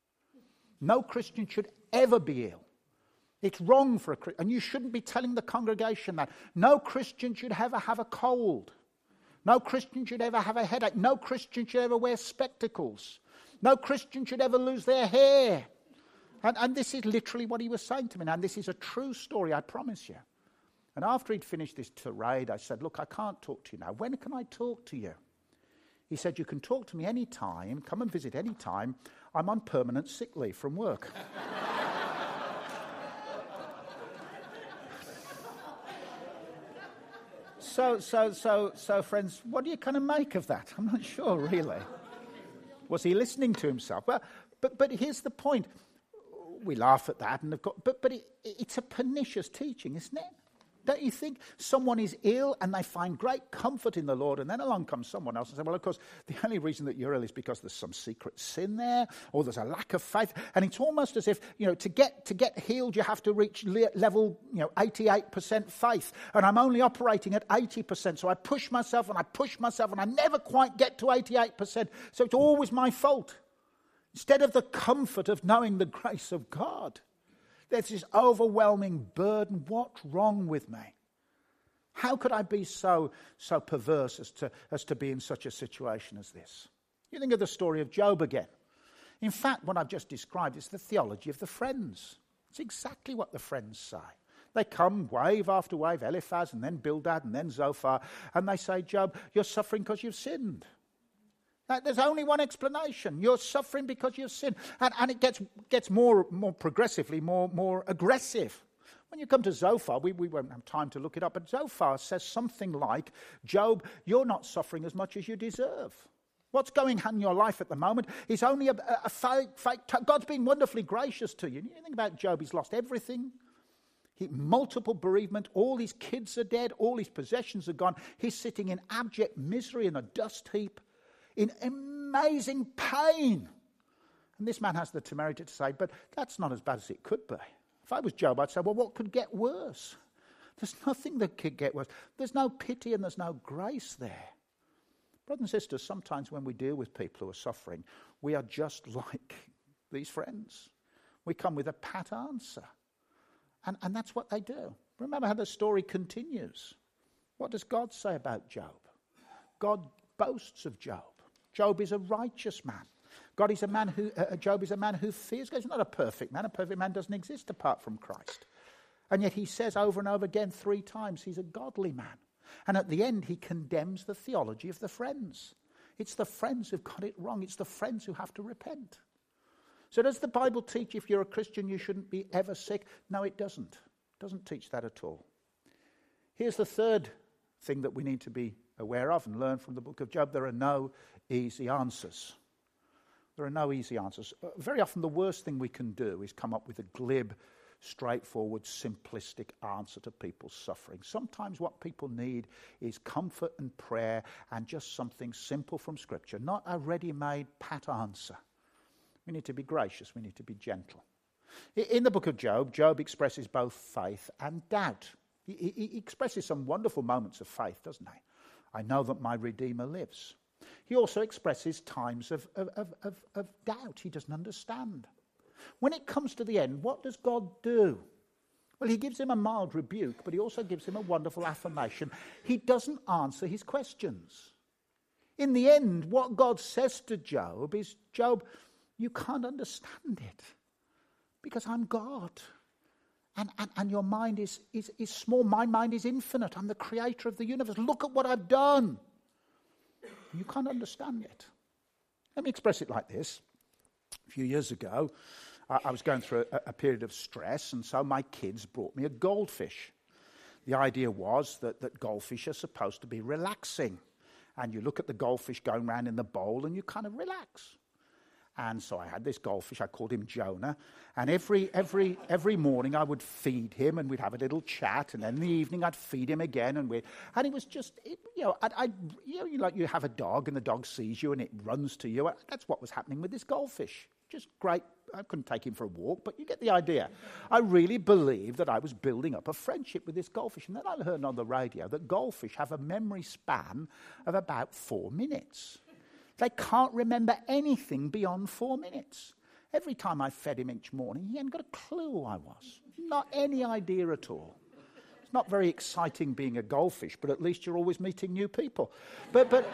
Speaker 3: No Christian should ever be ill. It's wrong for a Christian, and you shouldn't be telling the congregation that. No Christian should ever have a cold. No Christian should ever have a headache. No Christian should ever wear spectacles. No Christian should ever lose their hair. And, and this is literally what he was saying to me. And this is a true story, I promise you. And after he'd finished this tirade, I said, look, I can't talk to you now. When can I talk to you? He said, you can talk to me any time. Come and visit any time. I'm on permanent sick leave from work. So, so, so, so, friends, what do you kind of make of that? I'm not sure, really. Was he listening to himself? Well, but but here's the point. We laugh at that, and of course, but but it, it's a pernicious teaching, isn't it? Don't you think? Someone is ill and they find great comfort in the Lord, and then along comes someone else and says, well, of course, the only reason that you're ill is because there's some secret sin there, or there's a lack of faith. And it's almost as if, you know, to get to get healed, you have to reach le- level, you know, eighty-eight percent faith. And I'm only operating at eighty percent. So I push myself and I push myself and I never quite get to eighty-eight percent. So it's always my fault. Instead of the comfort of knowing the grace of God. There's this overwhelming burden. What's wrong with me? How could I be so so perverse as to, as to be in such a situation as this? You think of the story of Job again. In fact, what I've just described is the theology of the friends. It's exactly what the friends say. They come wave after wave, Eliphaz and then Bildad and then Zophar, and they say, Job, you're suffering because you've sinned. There's only one explanation. You're suffering because you've sinned. And, and it gets gets more more progressively, more, more aggressive. When you come to Zophar, we, we won't have time to look it up, but Zophar says something like, Job, you're not suffering as much as you deserve. What's going on in your life at the moment is only a, a fake, fake, God's been wonderfully gracious to you. You think about Job, he's lost everything. He, multiple bereavement, all his kids are dead, all his possessions are gone. He's sitting in abject misery in a dust heap, in amazing pain. And this man has the temerity to say, but that's not as bad as it could be. If I was Job, I'd say, well, what could get worse? There's nothing that could get worse. There's no pity and there's no grace there. Brothers and sisters, sometimes when we deal with people who are suffering, we are just like these friends. We come with a pat answer. And, and that's what they do. Remember how the story continues. What does God say about Job? God boasts of Job. Job is a righteous man. God is a man who, uh, Job is a man who fears God. He's not a perfect man. A perfect man doesn't exist apart from Christ. And yet he says over and over again three times he's a godly man. And at the end he condemns the theology of the friends. It's the friends who've got it wrong. It's the friends who have to repent. So does the Bible teach if you're a Christian you shouldn't be ever sick? No, it doesn't. It doesn't teach that at all. Here's the third thing that we need to be aware of and learn from the book of Job. There are no easy answers. There are no easy answers. Uh, very often the worst thing we can do is come up with a glib, straightforward, simplistic answer to people's suffering. Sometimes what people need is comfort and prayer and just something simple from Scripture, not a ready-made pat answer. We need to be gracious. We need to be gentle. In the book of Job, Job expresses both faith and doubt. He, he, he expresses some wonderful moments of faith, doesn't he? I know that my Redeemer lives. He also expresses times of, of, of, of, of doubt. He doesn't understand. When it comes to the end, what does God do? Well, he gives him a mild rebuke, but he also gives him a wonderful affirmation. He doesn't answer his questions. In the end, what God says to Job is, Job, you can't understand it because I'm God. And, and, and your mind is, is, is small. My mind is infinite. I'm the creator of the universe. Look at what I've done. You can't understand it. Let me express it like this. A few years ago, I, I was going through a, a period of stress, and so my kids brought me a goldfish. The idea was that, that goldfish are supposed to be relaxing. And you look at the goldfish going around in the bowl and you kind of relax. And so I had this goldfish, I called him Jonah, and every every every morning I would feed him and we'd have a little chat, and then in the evening I'd feed him again, and we and it was just, it, you know, I, I you know, you like you have a dog and the dog sees you and it runs to you. That's what was happening with this goldfish. Just great. I couldn't take him for a walk, but you get the idea. I really believed that I was building up a friendship with this goldfish, and then I heard on the radio that goldfish have a memory span of about four minutes. They can't remember anything beyond four minutes. Every time I fed him each morning, he hadn't got a clue who I was. Not any idea at all. It's not very exciting being a goldfish, but at least you're always meeting new people. But, but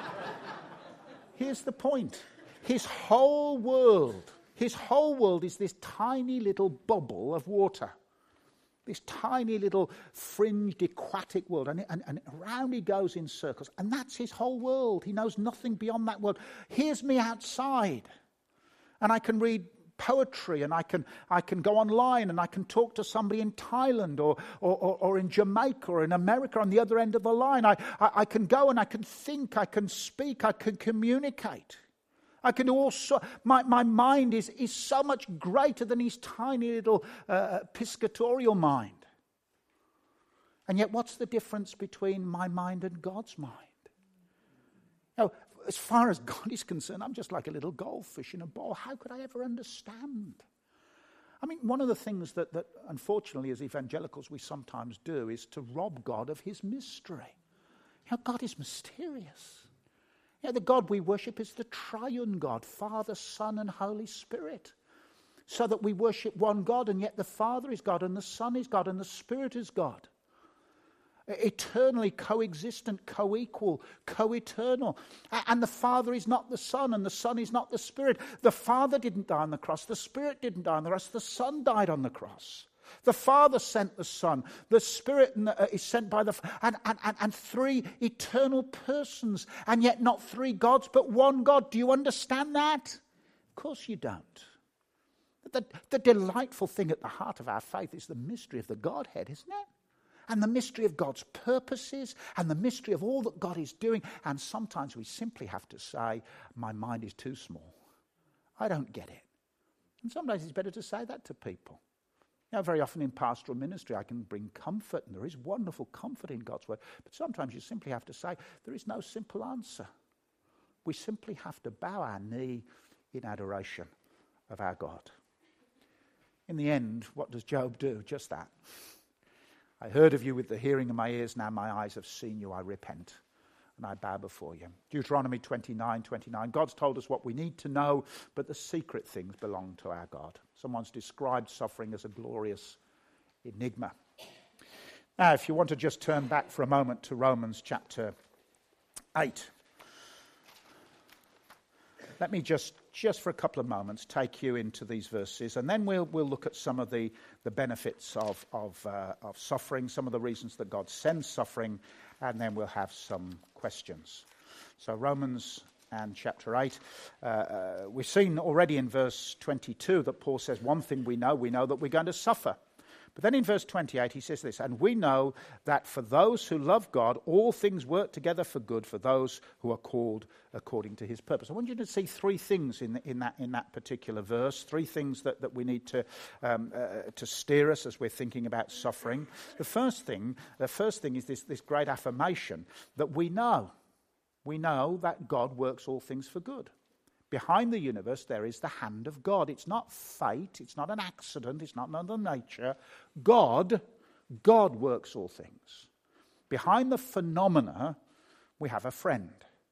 Speaker 3: here's the point. His whole world, his whole world is this tiny little bubble of water. This tiny little fringed aquatic world, and, and, and around he goes in circles, and that's his whole world. He knows nothing beyond that world. Here's me outside, and I can read poetry, and I can I can go online, and I can talk to somebody in Thailand or or, or, or in Jamaica or in America on the other end of the line. I, I, I can go and I can think, I can speak, I can communicate. I can also, my, my mind is, is so much greater than his tiny little uh, piscatorial mind. And yet what's the difference between my mind and God's mind? Now, as far as God is concerned, I'm just like a little goldfish in a bowl. How could I ever understand? I mean, one of the things that, that unfortunately as evangelicals we sometimes do is to rob God of his mystery. You know, God is mysterious. You know, the God we worship is the triune God, Father, Son, and Holy Spirit. So that we worship one God, and yet the Father is God, and the Son is God, and the Spirit is God. Eternally coexistent, co-equal, co-eternal. And the Father is not the Son, and the Son is not the Spirit. The Father didn't die on the cross. The Spirit didn't die on the cross. The Son died on the cross. The Father sent the Son. The Spirit is sent by the... And, and, and, and three eternal persons. And yet not three gods, but one God. Do you understand that? Of course you don't. The, the delightful thing at the heart of our faith is the mystery of the Godhead, isn't it? And the mystery of God's purposes and the mystery of all that God is doing. And sometimes we simply have to say, my mind is too small. I don't get it. And sometimes it's better to say that to people. You know, very often in pastoral ministry, I can bring comfort, and there is wonderful comfort in God's word. But sometimes you simply have to say, there is no simple answer. We simply have to bow our knee in adoration of our God. In the end, what does Job do? Just that. I heard of you with the hearing of my ears, now my eyes have seen you, I repent, and I bow before you. Deuteronomy twenty-nine twenty-nine. God's told us what we need to know, but the secret things belong to our God. Someone's described suffering as a glorious enigma. Now, if you want to just turn back for a moment to Romans chapter eight. Let me just, just for a couple of moments, take you into these verses, and then we'll we'll look at some of the, the benefits of of, uh, of suffering, some of the reasons that God sends suffering, and then we'll have some questions. So Romans and chapter eight, uh, uh, we've seen already in verse twenty-two that Paul says, one thing we know, we know that we're going to suffer. But then in verse twenty-eight he says this, and we know that for those who love God, all things work together for good for those who are called according to his purpose. I want you to see three things in, in, that, in that particular verse, three things that, that we need to, um, uh, to steer us as we're thinking about suffering. The first thing, the first thing is this, this great affirmation that we know. We know that God works all things for good. Behind the universe, there is the hand of God. It's not fate. It's not an accident. It's not Mother Nature. God, God works all things. Behind the phenomena, we have a friend.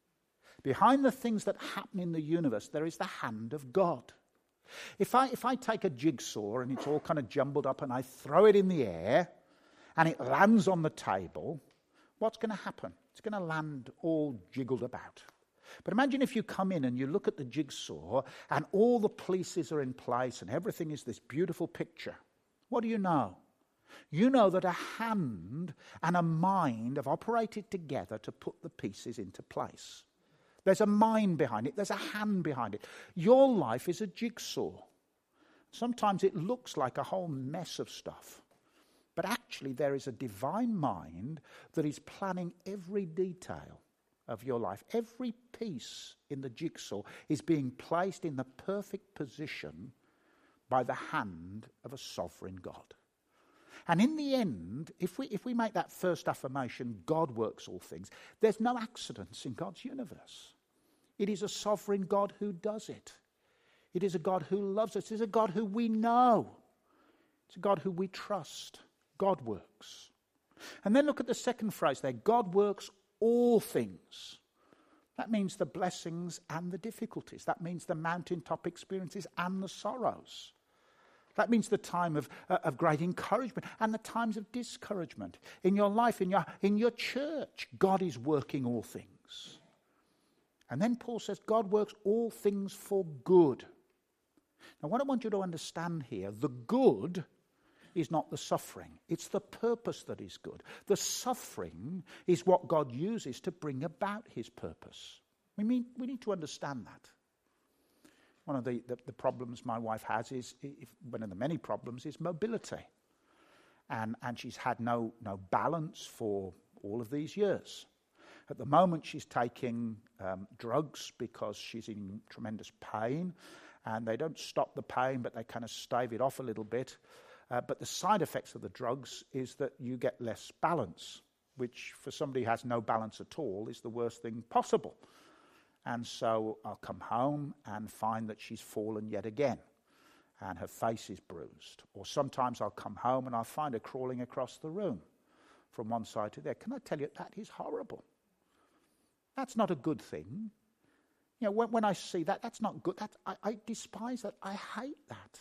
Speaker 3: Behind the things that happen in the universe, there is the hand of God. If I, if I take a jigsaw and it's all kind of jumbled up and I throw it in the air and it lands on the table, what's going to happen? It's going to land all jiggled about. But imagine if you come in and you look at the jigsaw and all the pieces are in place and everything is this beautiful picture. What do you know? You know that a hand and a mind have operated together to put the pieces into place. There's a mind behind it. There's a hand behind it. Your life is a jigsaw. Sometimes it looks like a whole mess of stuff. But actually there is a divine mind that is planning every detail of your life. Every piece in the jigsaw is being placed in the perfect position by the hand of a sovereign God. And in the end, if we if we make that first affirmation, God works all things, there's no accidents in God's universe. It is a sovereign God who does it. It is a God who loves us. It is a God who we know. It's a God who we trust. God works. And then look at the second phrase there. God works all things. That means the blessings and the difficulties. That means the mountaintop experiences and the sorrows. That means the time of, uh, of great encouragement and the times of discouragement. In your life, in your, in your church, God is working all things. And then Paul says God works all things for good. Now what I want you to understand here, the good is not the suffering. It's the purpose that is good. The suffering is what God uses to bring about his purpose. We mean we need to understand that. One of the, the, the problems my wife has is, if, one of the many problems is mobility. And, and she's had no, no balance for all of these years. At the moment she's taking um, drugs because she's in tremendous pain. And they don't stop the pain, but they kind of stave it off a little bit. Uh, but the side effects of the drugs is that you get less balance, which for somebody who has no balance at all is the worst thing possible. And so I'll come home and find that she's fallen yet again and her face is bruised. Or sometimes I'll come home and I'll find her crawling across the room from one side to the other. Can I tell you, that is horrible. That's not a good thing. You know, when, when I see that, that's not good. That, I, I despise that. I hate that.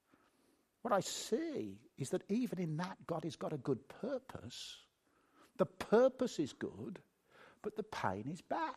Speaker 3: What I see is that even in that, God has got a good purpose. The purpose is good, but the pain is bad.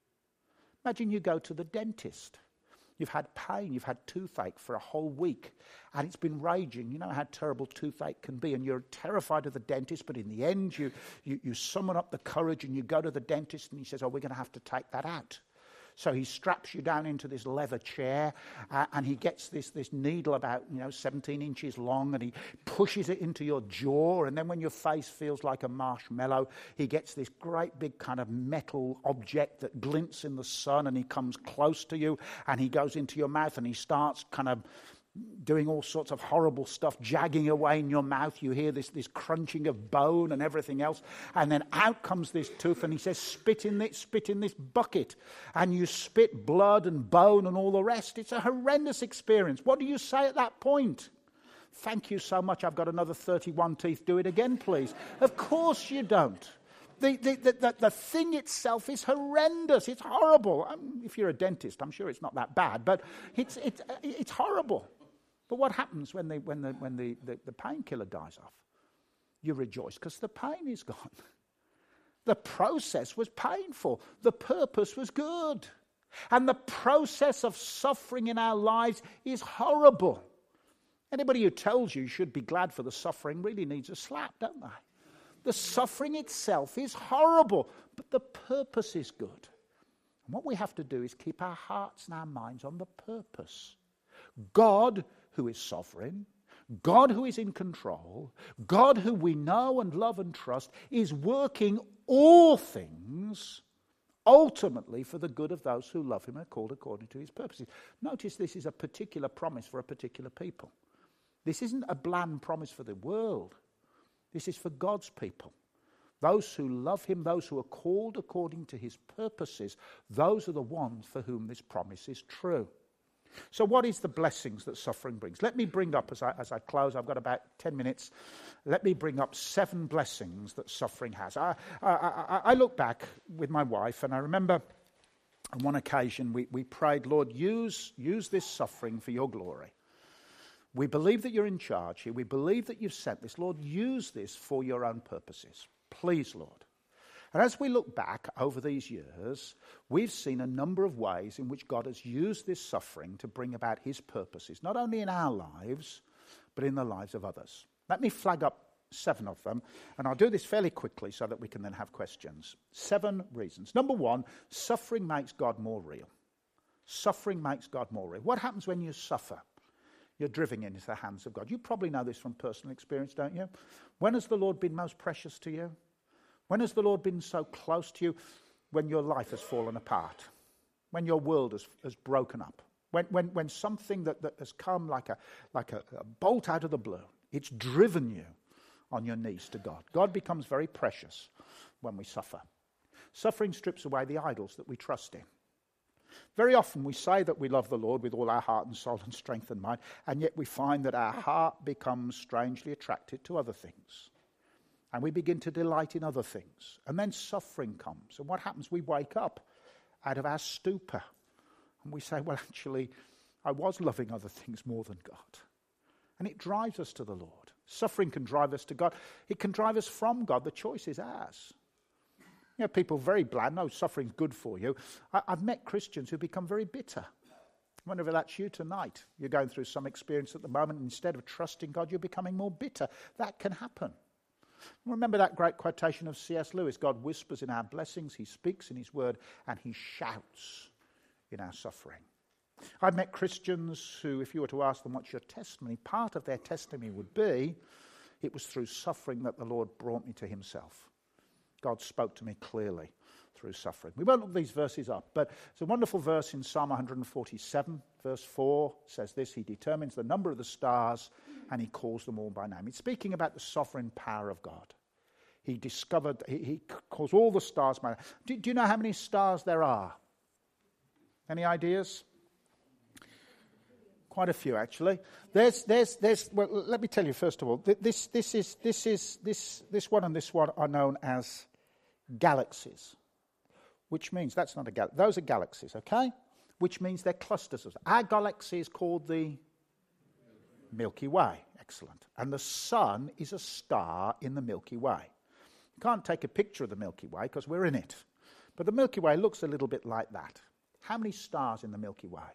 Speaker 3: Imagine you go to the dentist. You've had pain, you've had toothache for a whole week, and it's been raging. You know how terrible toothache can be, and you're terrified of the dentist, but in the end, you, you, you summon up the courage and you go to the dentist, and he says, oh, we're going to have to take that out. So he straps you down into this leather chair, uh, and he gets this, this needle about, you know, seventeen inches long, and he pushes it into your jaw, and then when your face feels like a marshmallow, he gets this great big kind of metal object that glints in the sun, and he comes close to you, and he goes into your mouth, and he starts kind of doing all sorts of horrible stuff, jagging away in your mouth. You hear this, this crunching of bone and everything else. And then out comes this tooth, and he says, spit in this, spit in this bucket. And you spit blood and bone and all the rest. It's a horrendous experience. What do you say at that point? Thank you so much. I've got another thirty-one teeth. Do it again, please. Of course you don't. The, the, the, the, the thing itself is horrendous. It's horrible. Um, if you're a dentist, I'm sure it's not that bad, but it's, it's, it's horrible. But what happens when, they, when, the, when the, the, the painkiller dies off? You rejoice because the pain is gone. The process was painful. The purpose was good. And the process of suffering in our lives is horrible. Anybody who tells you you should be glad for the suffering really needs a slap, don't they? The suffering itself is horrible, but the purpose is good. And what we have to do is keep our hearts and our minds on the purpose. God, who is sovereign, God who is in control, God who we know and love and trust, is working all things ultimately for the good of those who love him and are called according to his purposes. Notice this is a particular promise for a particular people. This isn't a bland promise for the world. This is for God's people. Those who love him, those who are called according to his purposes, those are the ones for whom this promise is true. So what is the blessings that suffering brings? Let me bring up, as I, as I close, I've got about ten minutes, let me bring up seven blessings that suffering has. I, I, I, I look back with my wife, and I remember on one occasion we, we prayed, Lord, use, use this suffering for your glory. We believe that you're in charge here. We believe that you've sent this. Lord, use this for your own purposes. Please, Lord. And as we look back over these years, we've seen a number of ways in which God has used this suffering to bring about his purposes, not only in our lives, but in the lives of others. Let me flag up seven of them, and I'll do this fairly quickly so that we can then have questions. Seven reasons. Number one, suffering makes God more real. Suffering makes God more real. What happens when you suffer? You're driven into the hands of God. You probably know this from personal experience, don't you? When has the Lord been most precious to you? When has the Lord been so close to you? When your life has fallen apart. When your world has, has broken up. When, when, when something that, that has come like, a, like a, a bolt out of the blue, it's driven you on your knees to God. God becomes very precious when we suffer. Suffering strips away the idols that we trust in. Very often we say that we love the Lord with all our heart and soul and strength and mind, and yet we find that our heart becomes strangely attracted to other things. And we begin to delight in other things. And then suffering comes. And what happens? We wake up out of our stupor. And we say, well, actually, I was loving other things more than God. And it drives us to the Lord. Suffering can drive us to God. It can drive us from God. The choice is ours. You know, people very bland, no, suffering's good for you. I, I've met Christians who become very bitter. I wonder if that's you tonight. You're going through some experience at the moment, and instead of trusting God, you're becoming more bitter. That can happen. Remember that great quotation of C S Lewis, God whispers in our blessings, he speaks in his word, and he shouts in our suffering. I've met Christians who, if you were to ask them what's your testimony, part of their testimony would be, it was through suffering that the Lord brought me to himself. God spoke to me clearly through suffering. We won't look these verses up, but it's a wonderful verse in Psalm one forty-seven, verse four, says this, he determines the number of the stars and he calls them all by name. It's speaking about the sovereign power of God. He discovered, he, he calls all the stars by name. Do, do you know how many stars there are? Any ideas? Quite a few, actually. There's, there's, there's. Well, let me tell you first of all. This, this is, this is, this, this one and this one are known as galaxies, which means that's not a galaxy. Those are galaxies, okay? Which means they're clusters of. Our galaxy is called the Milky Way. Excellent. And the sun is a star in the Milky Way. You can't take a picture of the Milky Way because we're in it, but the Milky Way looks a little bit like that. How many stars in the Milky Way?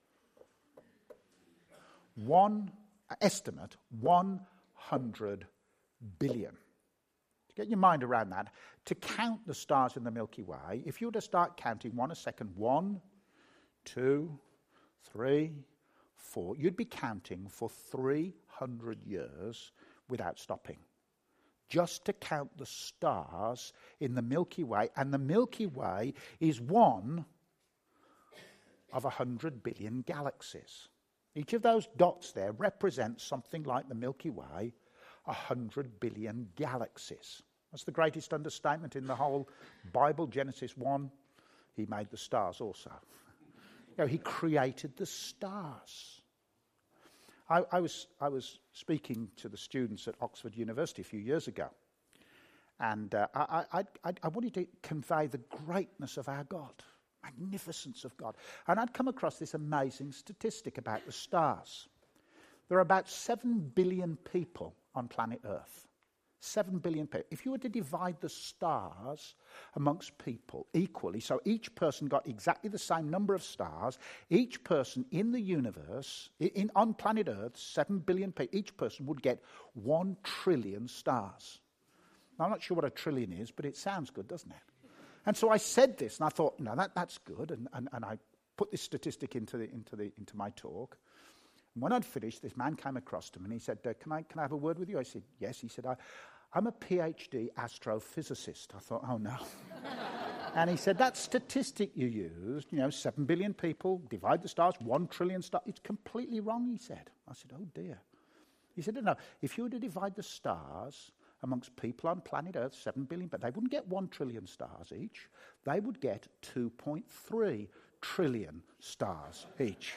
Speaker 3: One, estimate, one hundred billion. To get your mind around that, to count the stars in the Milky Way, if you were to start counting one a second, one, two, three, four, you'd be counting for three hundred years without stopping. Just to count the stars in the Milky Way, and the Milky Way is one of a hundred billion galaxies. Each of those dots there represents something like the Milky Way, a hundred billion galaxies. That's the greatest understatement in the whole Bible. Genesis one, he made the stars also. You know, he created the stars. I, I was I was speaking to the students at Oxford University a few years ago, and uh, I, I, I, I wanted to convey the greatness of our God, magnificence of God. And I'd come across this amazing statistic about the stars. There are about seven billion people on planet Earth. Seven billion people. If you were to divide the stars amongst people equally, so each person got exactly the same number of stars, each person in the universe, in, on planet Earth, seven billion people, each person would get one trillion stars. Now, I'm not sure what a trillion is, but it sounds good, doesn't it? And so I said this, and I thought, no, that, that's good, and, and, and I put this statistic into the, into the, into my talk. And when I'd finished, this man came across to me and he said, uh, can I can I have a word with you? I said, yes. He said, I, I'm a PhD astrophysicist. I thought, oh no. And he said, that statistic you used, you know, seven billion people, divide the stars, one trillion stars, it's completely wrong, he said. I said, oh dear. He said, no, if you were to divide the stars amongst people on planet Earth, seven billion, but they wouldn't get one trillion stars each. They would get two point three trillion stars each.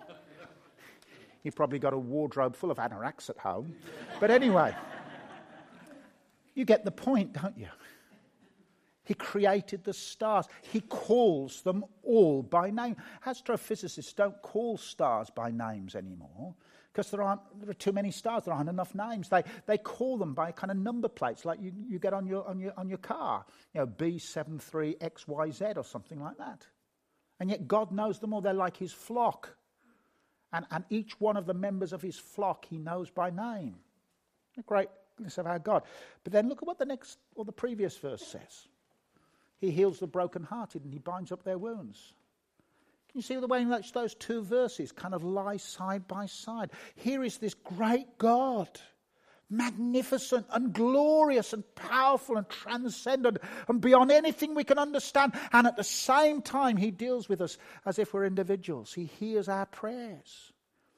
Speaker 3: You've probably got a wardrobe full of anoraks at home. But anyway, you get the point, don't you? He created the stars. He calls them all by name. Astrophysicists don't call stars by names anymore because there aren't there are too many stars. There aren't enough names. They they call them by kind of number plates like you, you get on your on your on your car. You know, B seven three X Y Z or something like that. And yet God knows them all. They're like his flock. And, and each one of the members of his flock he knows by name. The greatness of our God. But then look at what the next or the previous verse says. He heals the brokenhearted and he binds up their wounds. Can you see the way in which those two verses kind of lie side by side? Here is this great God, magnificent and glorious and powerful and transcendent and beyond anything we can understand. And at the same time, he deals with us as if we're individuals. He hears our prayers.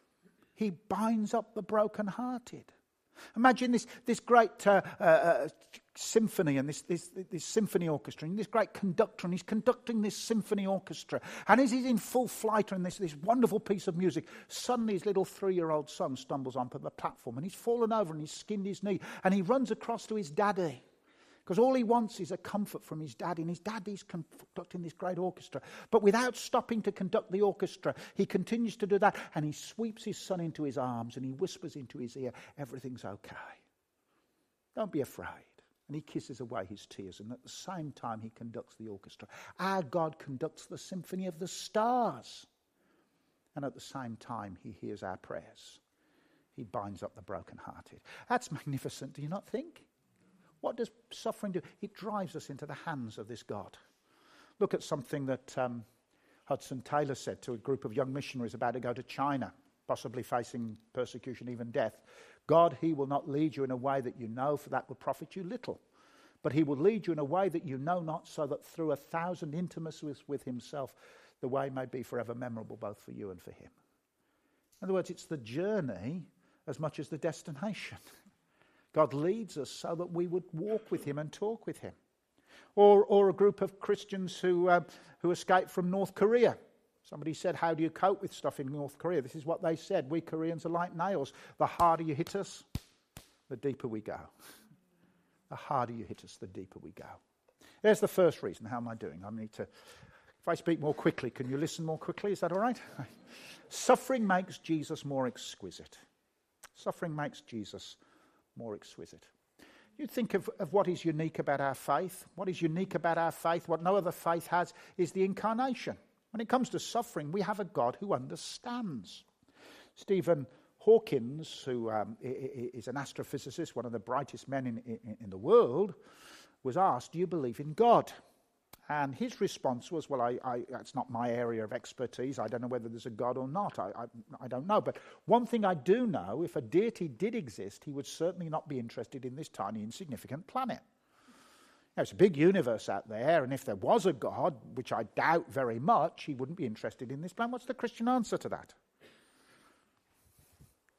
Speaker 3: He binds up the brokenhearted. Imagine this, this great uh, uh, symphony and this, this, this symphony orchestra and this great conductor, and he's conducting this symphony orchestra. And as he's in full flight on this, this wonderful piece of music, suddenly his little three-year-old son stumbles onto the platform and he's fallen over and he's skinned his knee and he runs across to his daddy. Because all he wants is a comfort from his daddy, and his daddy's conducting this great orchestra. But without stopping to conduct the orchestra, he continues to do that, and he sweeps his son into his arms, and he whispers into his ear, everything's okay. Don't be afraid. And he kisses away his tears, and at the same time he conducts the orchestra. Our God conducts the symphony of the stars. And at the same time he hears our prayers. He binds up the brokenhearted. That's magnificent, do you not think? What does suffering do? It drives us into the hands of this God. Look at something that um, Hudson Taylor said to a group of young missionaries about to go to China, possibly facing persecution, even death. God, he will not lead you in a way that you know, for that would profit you little. But he will lead you in a way that you know not, so that through a thousand intimacies with himself, the way may be forever memorable both for you and for him. In other words, it's the journey as much as the destination. God leads us so that we would walk with him and talk with him. Or, or a group of Christians who uh, who escaped from North Korea. Somebody said, how do you cope with stuff in North Korea? This is what they said. We Koreans are like nails. The harder you hit us, the deeper we go. The harder you hit us, the deeper we go. There's the first reason. How am I doing? I need to... If I speak more quickly, can you listen more quickly? Is that all right? Suffering makes Jesus more exquisite. Suffering makes Jesus more exquisite. You think of, of what is unique about our faith. What is unique about our faith, what no other faith has, is the incarnation. When it comes to suffering, we have a God who understands. Stephen Hawkins, who um, is an astrophysicist, one of the brightest men in, in, in the world, was asked, do you believe in God? And his response was, well, I, I, that's not my area of expertise. I don't know whether there's a God or not. I, I, I don't know. But one thing I do know, if a deity did exist, he would certainly not be interested in this tiny, insignificant planet. Now, it's a big universe out there, and if there was a God, which I doubt very much, he wouldn't be interested in this planet. What's the Christian answer to that?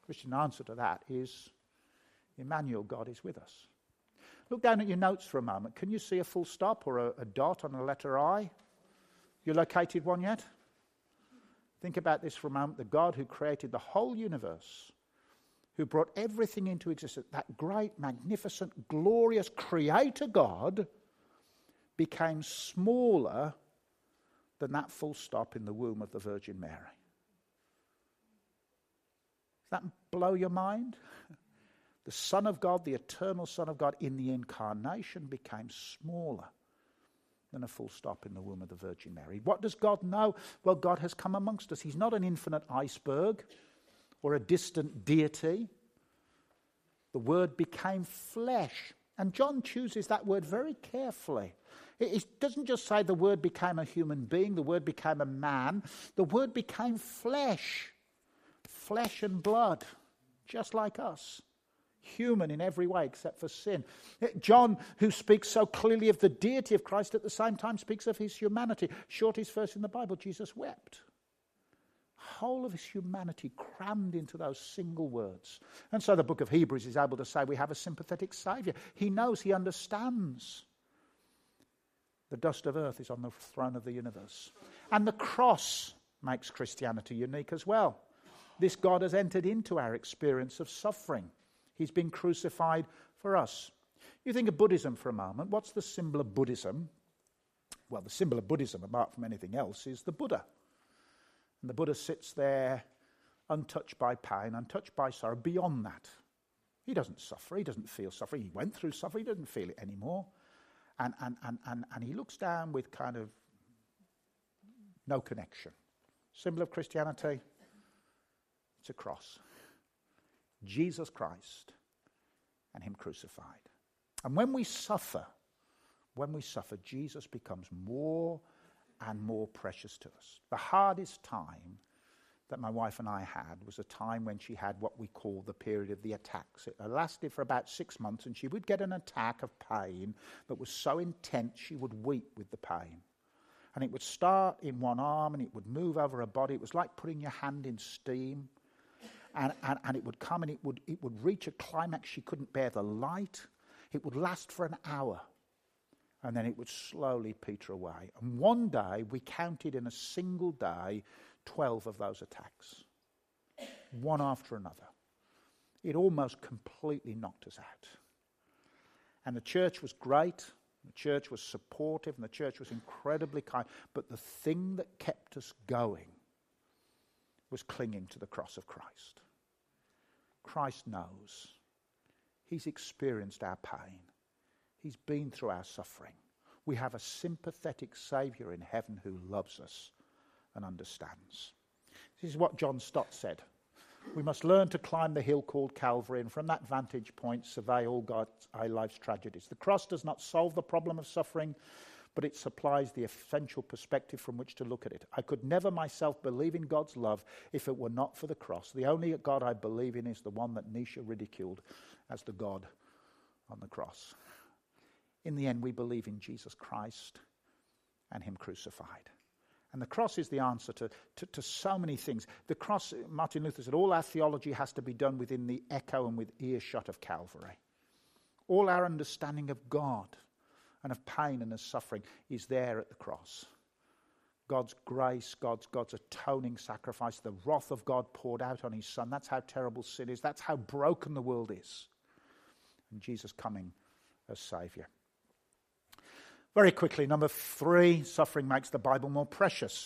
Speaker 3: Christian answer to that is Emmanuel, God is with us. Look down at your notes for a moment. Can you see a full stop or a, a dot on a letter I? You located one yet? Think about this for a moment. The God who created the whole universe, who brought everything into existence, that great, magnificent, glorious creator God became smaller than that full stop in the womb of the Virgin Mary. Does that blow your mind? The Son of God, the eternal Son of God, in the incarnation became smaller than a full stop in the womb of the Virgin Mary. What does God know? Well, God has come amongst us. He's not an infinite iceberg or a distant deity. The Word became flesh. And John chooses that word very carefully. It doesn't just say the Word became a human being, the Word became a man. The Word became flesh. Flesh and blood, just like us. Human in every way except for sin. John, who speaks so clearly of the deity of Christ, at the same time speaks of his humanity. Shortest verse in the Bible, Jesus wept. Whole of his humanity crammed into those single words. And so the book of Hebrews is able to say we have a sympathetic Saviour. He knows, he understands. The dust of earth is on the throne of the universe. And the cross makes Christianity unique as well. This God has entered into our experience of suffering. He's been crucified for us. You think of Buddhism for a moment. What's the symbol of Buddhism? Well, the symbol of Buddhism, apart from anything else, is the Buddha. And the Buddha sits there untouched by pain, untouched by sorrow, beyond that. He doesn't suffer. He doesn't feel suffering. He went through suffering. He doesn't feel it anymore. And, and, and, and, and he looks down with kind of no connection. Symbol of Christianity, it's a cross. Jesus Christ and him crucified. And when we suffer, when we suffer, Jesus becomes more and more precious to us. The hardest time that my wife and I had was a time when she had what we call the period of the attacks. It lasted for about six months, and she would get an attack of pain that was so intense she would weep with the pain. And it would start in one arm and it would move over her body. It was like putting your hand in steam. And, and, and it would come and it would it would reach a climax. She couldn't bear the light. It would last for an hour. And then it would slowly peter away. And one day, we counted in a single day twelve of those attacks. One after another. It almost completely knocked us out. And the church was great. The church was supportive. And the church was incredibly kind. But the thing that kept us going was clinging to the cross of Christ. Christ knows. He's experienced our pain. He's been through our suffering. We have a sympathetic Saviour in heaven who loves us and understands. This is what John Stott said. We must learn to climb the hill called Calvary, and from that vantage point survey all God's our life's tragedies. The cross does not solve the problem of suffering, but it supplies the essential perspective from which to look at it. I could never myself believe in God's love if it were not for the cross. The only God I believe in is the one that Nietzsche ridiculed as the God on the cross. In the end, we believe in Jesus Christ and him crucified. And the cross is the answer to, to, to so many things. The cross, Martin Luther said, all our theology has to be done within the echo and with earshot of Calvary. All our understanding of God and of pain and of suffering is there at the cross. God's grace, God's, God's atoning sacrifice, the wrath of God poured out on his Son. That's how terrible sin is. That's how broken the world is. And Jesus coming as Saviour. Very quickly, number three, suffering makes the Bible more precious.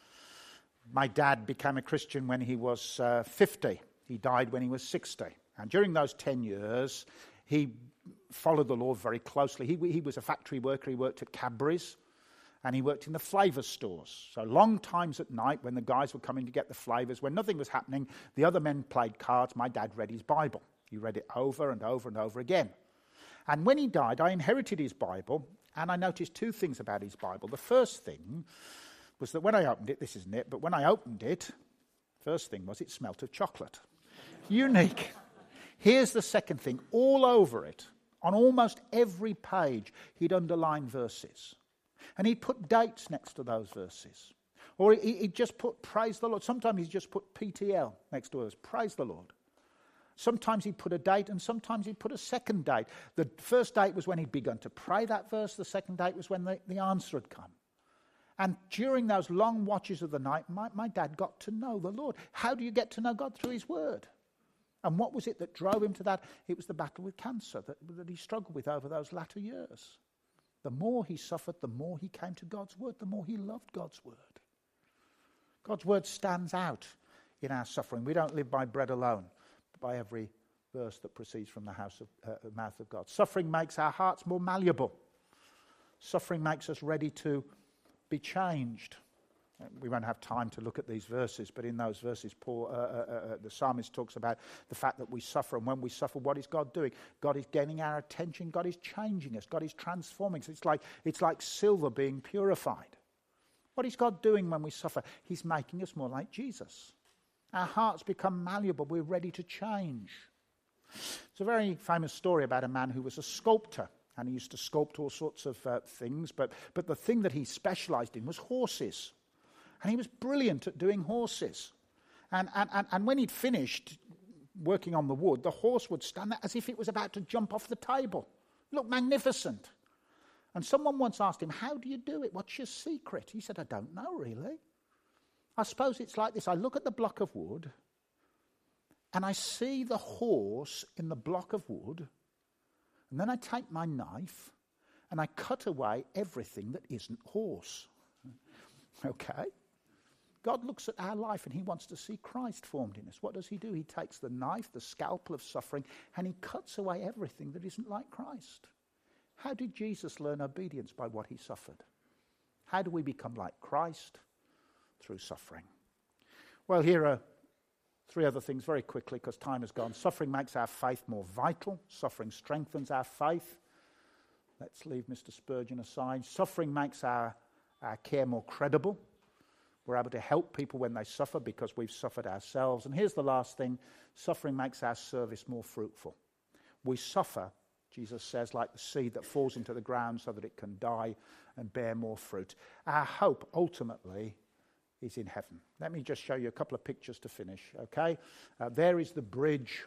Speaker 3: My dad became a Christian when he was uh, fifty. He died when he was sixty. And during those ten years, he followed the Lord very closely. He, he was a factory worker. He worked at Cadbury's, and he worked in the flavour stores. So long times at night when the guys were coming to get the flavours, when nothing was happening, the other men played cards. My dad read his Bible. He read it over and over and over again. And when he died, I inherited his Bible, and I noticed two things about his Bible. The first thing was that when I opened it, this isn't it, but when I opened it, first thing was it smelt of chocolate. Unique. Here's the second thing. All over it, on almost every page, he'd underline verses. And he'd put dates next to those verses. Or he'd just put praise the Lord. Sometimes he'd just put P T L next to us, praise the Lord. Sometimes he'd put a date and sometimes he'd put a second date. The first date was when he'd begun to pray that verse. The second date was when the, the answer had come. And during those long watches of the night, my, my dad got to know the Lord. How do you get to know God? Through his word. And what was it that drove him to that? It was the battle with cancer that, that he struggled with over those latter years. The more he suffered, the more he came to God's word, the more he loved God's word. God's word stands out in our suffering. We don't live by bread alone, by every verse that proceeds from the house of, uh, mouth of God. Suffering makes our hearts more malleable. Suffering makes us ready to be changed. We won't have time to look at these verses, but in those verses, Paul, uh, uh, uh, the psalmist talks about the fact that we suffer, and when we suffer, what is God doing? God is gaining our attention. God is changing us. God is transforming us. It's like, it's like silver being purified. What is God doing when we suffer? He's making us more like Jesus. Our hearts become malleable. We're ready to change. It's a very famous story about a man who was a sculptor, and he used to sculpt all sorts of uh, things, but, but the thing that he specialized in was horses. And he was brilliant at doing horses. And, and, and, and when he'd finished working on the wood, the horse would stand there as if it was about to jump off the table. Look magnificent. And someone once asked him, how do you do it? What's your secret? He said, I don't know really. I suppose it's like this. I look at the block of wood and I see the horse in the block of wood, and then I take my knife and I cut away everything that isn't horse. Okay? God looks at our life and he wants to see Christ formed in us. What does he do? He takes the knife, the scalpel of suffering, and he cuts away everything that isn't like Christ. How did Jesus learn obedience? By what he suffered. How do we become like Christ? Through suffering. Well, here are three other things very quickly because time has gone. Suffering makes our faith more vital. Suffering strengthens our faith. Let's leave Mister Spurgeon aside. Suffering makes our, our care more credible. We're able to help people when they suffer because we've suffered ourselves. And here's the last thing. Suffering makes our service more fruitful. We suffer, Jesus says, like the seed that falls into the ground so that it can die and bear more fruit. Our hope ultimately is in heaven. Let me just show you a couple of pictures to finish, okay? Uh, there is the bridge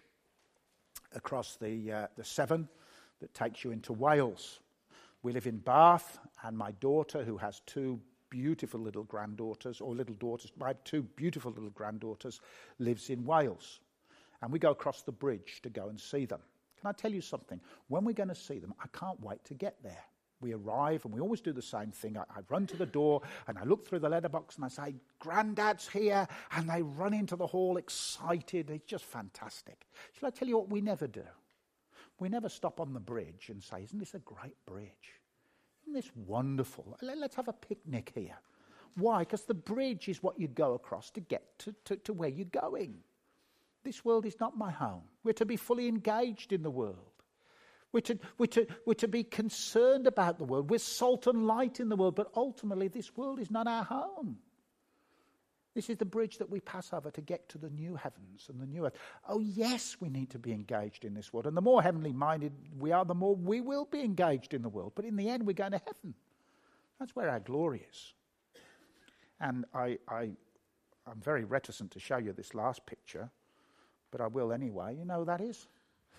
Speaker 3: across the uh, the Severn that takes you into Wales. We live in Bath, and my daughter, who has two beautiful little granddaughters, or little daughters, I have two beautiful little granddaughters, lives in Wales. And we go across the bridge to go and see them. Can I tell you something? When we're going to see them, I can't wait to get there. We arrive and we always do the same thing. I, I run to the door and I look through the letterbox and I say, Grandad's here, and they run into the hall excited. It's just fantastic. Shall I tell you what we never do? We never stop on the bridge and say, isn't this a great bridge? Isn't this wonderful? Let's have a picnic here. Why? Because the bridge is what you go across to get to, to, to where you're going. This world is not my home. We're to be fully engaged in the world. We're to, we're, to, we're to be concerned about the world. We're salt and light in the world, but ultimately this world is not our home. This is the bridge that we pass over to get to the new heavens and the new earth. Oh yes, we need to be engaged in this world. And the more heavenly minded we are, the more we will be engaged in the world. But in the end, we're going to heaven. That's where our glory is. And I, I, I'm very reticent to show you this last picture, but I will anyway. You know who that is?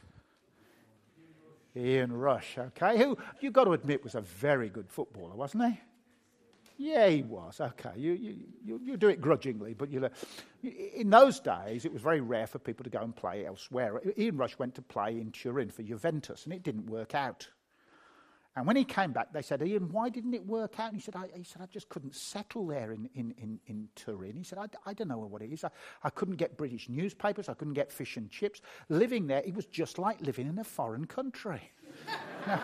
Speaker 3: Ian Rush, okay, who you've got to admit was a very good footballer, wasn't he? Yeah, he was. Okay, you you you, you do it grudgingly, but you in those days it was very rare for people to go and play elsewhere. Ian Rush went to play in Turin for Juventus, and it didn't work out. And when he came back, they said, Ian, why didn't it work out? And he said, I, he said, I just couldn't settle there in, in, in, in Turin. He said, I, I don't know what it is. I, I couldn't get British newspapers. I couldn't get fish and chips. Living there, it was just like living in a foreign country. Now,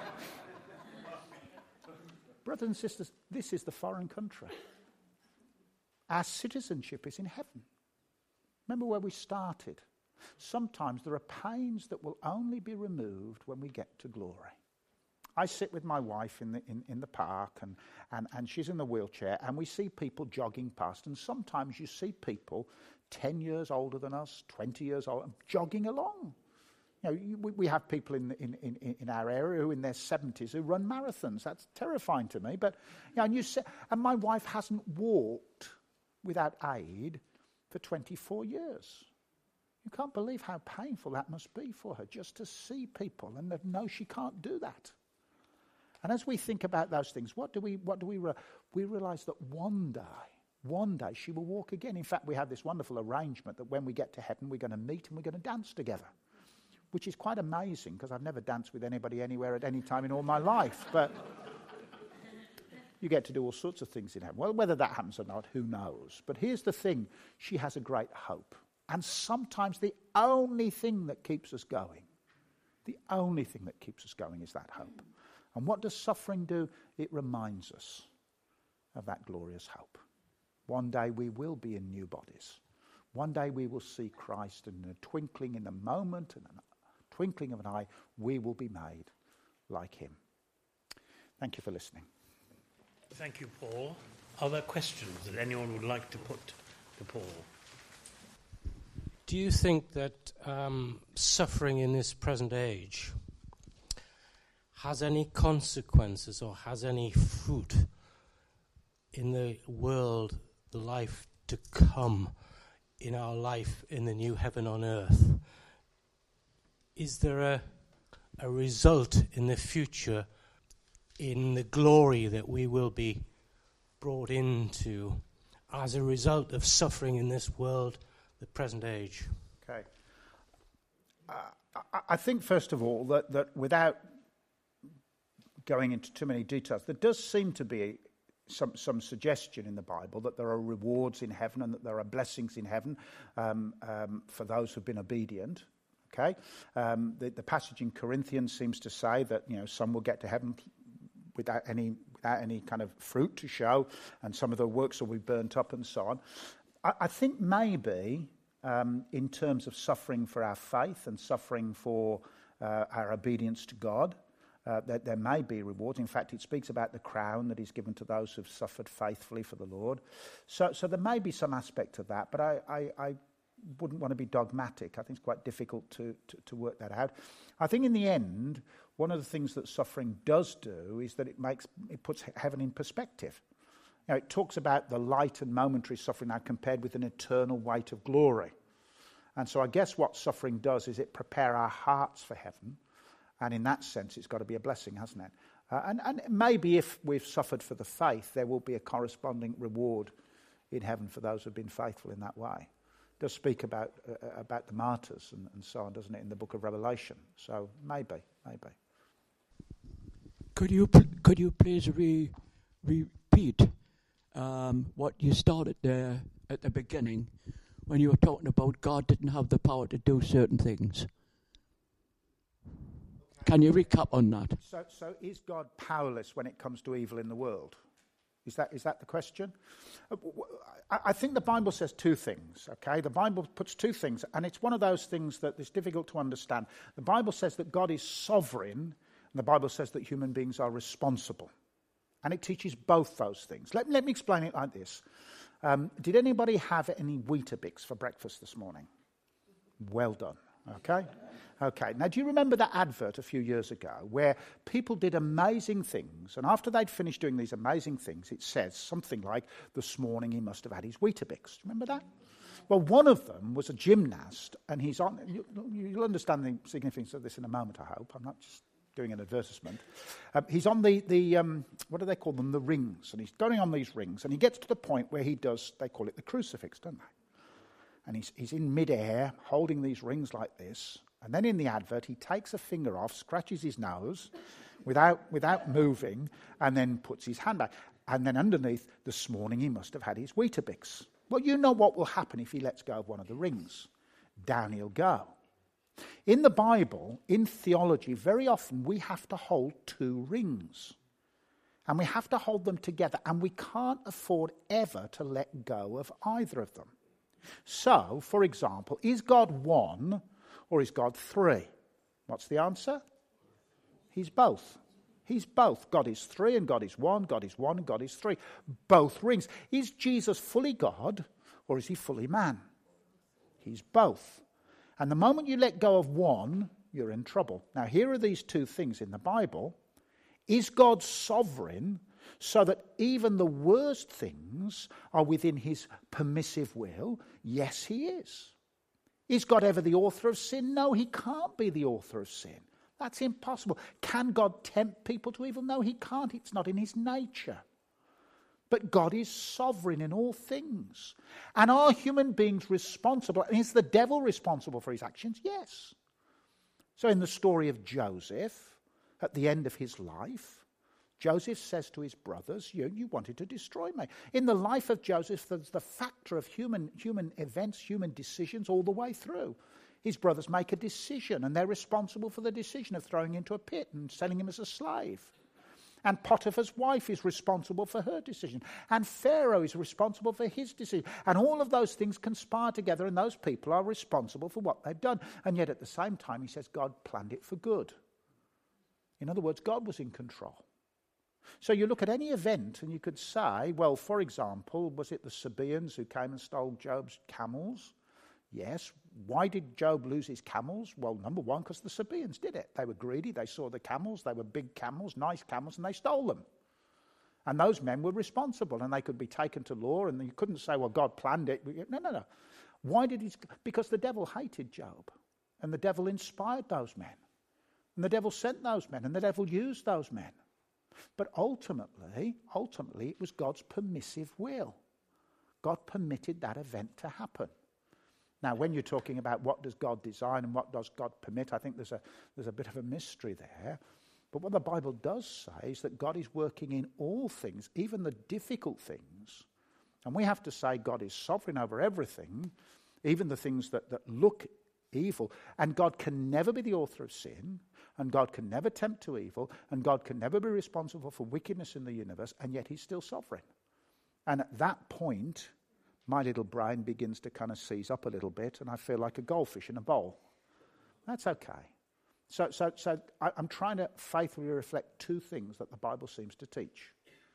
Speaker 3: brothers and sisters, this is the foreign country. Our citizenship is in heaven. Remember where we started. Sometimes there are pains that will only be removed when we get to glory. I sit with my wife in the in, in the park, and, and, and she's in the wheelchair, and we see people jogging past, and sometimes you see people ten years older than us, twenty years old, jogging along. You know, you, we, we have people in, in, in, in our area who in their seventies who run marathons. That's terrifying to me. But you know, and, you say, and my wife hasn't walked without aid for twenty-four years. You can't believe how painful that must be for her, just to see people and know she can't do that. And as we think about those things, what do we what do we re- we realise that one day, one day she will walk again. In fact, we have this wonderful arrangement that when we get to heaven, we're going to meet and we're going to dance together, which is quite amazing because I've never danced with anybody anywhere at any time in all my life. But you get to do all sorts of things in heaven. Well, whether that happens or not, who knows? But here's the thing. She has a great hope. And sometimes the only thing that keeps us going, the only thing that keeps us going is that hope. And what does suffering do? It reminds us of that glorious hope. One day we will be in new bodies. One day we will see Christ, and in a twinkling, in a moment, in a twinkling of an eye, we will be made like him. Thank you for listening.
Speaker 2: Thank you, Paul. Are there questions that anyone would like to put to Paul?
Speaker 4: Do you think that um, suffering in this present age has any consequences or has any fruit in the world, the life to come, in our life in the new heaven on earth? Is there a, a result in the future in the glory that we will be brought into as a result of suffering in this world, the present age?
Speaker 3: Okay. Uh, I, I think, first of all, that, that without going into too many details, there does seem to be some, some suggestion in the Bible that there are rewards in heaven and that there are blessings in heaven um, um, for those who've been obedient. Okay, um, the, the passage in Corinthians seems to say that, you know, some will get to heaven without any without any kind of fruit to show, and some of their works will be burnt up and so on. I, I think maybe um, in terms of suffering for our faith and suffering for uh, our obedience to God, uh, that there may be rewards. In fact, it speaks about the crown that is given to those who've suffered faithfully for the Lord. So, so there may be some aspect of that, but I, I, I wouldn't want to be dogmatic. I think it's quite difficult to, to, to work that out. I think in the end, one of the things that suffering does do is that it makes it puts heaven in perspective. You know, it talks about the light and momentary suffering now compared with an eternal weight of glory. And so I guess what suffering does is it prepare our hearts for heaven. And in that sense, it's got to be a blessing, hasn't it? Uh, and, and maybe if we've suffered for the faith, there will be a corresponding reward in heaven for those who've been faithful in that way. It does speak about uh, about the martyrs and, and so on, doesn't it, in the book of Revelation? So maybe, maybe.
Speaker 5: Could you could you please re, repeat um, what you started there at the beginning when you were talking about God didn't have the power to do certain things? Can you recap on that?
Speaker 3: So, so is God powerless when it comes to evil in the world? Is that is that the question? I think the Bible says two things, okay? The Bible puts two things, and it's one of those things that is difficult to understand. The Bible says that God is sovereign, and the Bible says that human beings are responsible. And it teaches both those things. Let, let me explain it like this. Um, did anybody have any Weetabix for breakfast this morning? Well done, okay? Okay, now do you remember that advert a few years ago where people did amazing things, and after they'd finished doing these amazing things, it says something like, this morning he must have had his Weetabix. Do you remember that? Well, one of them was a gymnast, and he's on, you, you'll understand the significance of this in a moment, I hope. I'm not just doing an advertisement. Um, he's on the, the um, what do they call them, the rings, and he's going on these rings, and he gets to the point where he does, they call it the crucifix, don't they? And he's, he's in midair, holding these rings like this. And then in the advert, he takes a finger off, scratches his nose without without moving, and then puts his hand out. And then underneath, this morning he must have had his Weetabix. Well, you know what will happen if he lets go of one of the rings. Down he'll go. In the Bible, in theology, very often we have to hold two rings. And we have to hold them together. And we can't afford ever to let go of either of them. So, for example, is God one or is God three? What's the answer? He's both. He's both. God is three and God is one. God is one and God is three. Both rings. Is Jesus fully God or is he fully man? He's both. And the moment you let go of one, you're in trouble. Now, here are these two things in the Bible. Is God sovereign so that even the worst things are within his permissive will? Yes, he is. Is God ever the author of sin? No, he can't be the author of sin. That's impossible. Can God tempt people to evil? No, he can't. It's not in his nature. But God is sovereign in all things. And are human beings responsible? And is the devil responsible for his actions? Yes. So in the story of Joseph, at the end of his life, Joseph says to his brothers, you, you wanted to destroy me. In the life of Joseph, there's the factor of human, human events, human decisions all the way through. His brothers make a decision, and they're responsible for the decision of throwing him into a pit and selling him as a slave. And Potiphar's wife is responsible for her decision. And Pharaoh is responsible for his decision. And all of those things conspire together, and those people are responsible for what they've done. And yet at the same time, he says God planned it for good. In other words, God was in control. So you look at any event and you could say, well, for example, was it the Sabaeans who came and stole Job's camels? Yes. Why did Job lose his camels? Well, number one, because the Sabaeans did it. They were greedy. They saw the camels. They were big camels, nice camels, and they stole them. And those men were responsible, and they could be taken to law, and you couldn't say, well, God planned it. No, no, no. Why did he? Because the devil hated Job, and the devil inspired those men, and the devil sent those men, and the devil used those men. But ultimately, ultimately, it was God's permissive will. God permitted that event to happen. Now, when you're talking about what does God design and what does God permit, I think there's a there's a bit of a mystery there. But what the Bible does say is that God is working in all things, even the difficult things. And we have to say God is sovereign over everything, even the things that, that look evil. And God can never be the author of sin, and God can never tempt to evil, and God can never be responsible for wickedness in the universe, and yet he's still sovereign. And at that point, my little brain begins to kind of seize up a little bit, and I feel like a goldfish in a bowl. That's okay. So, so, so I, I'm trying to faithfully reflect two things that the Bible seems to teach.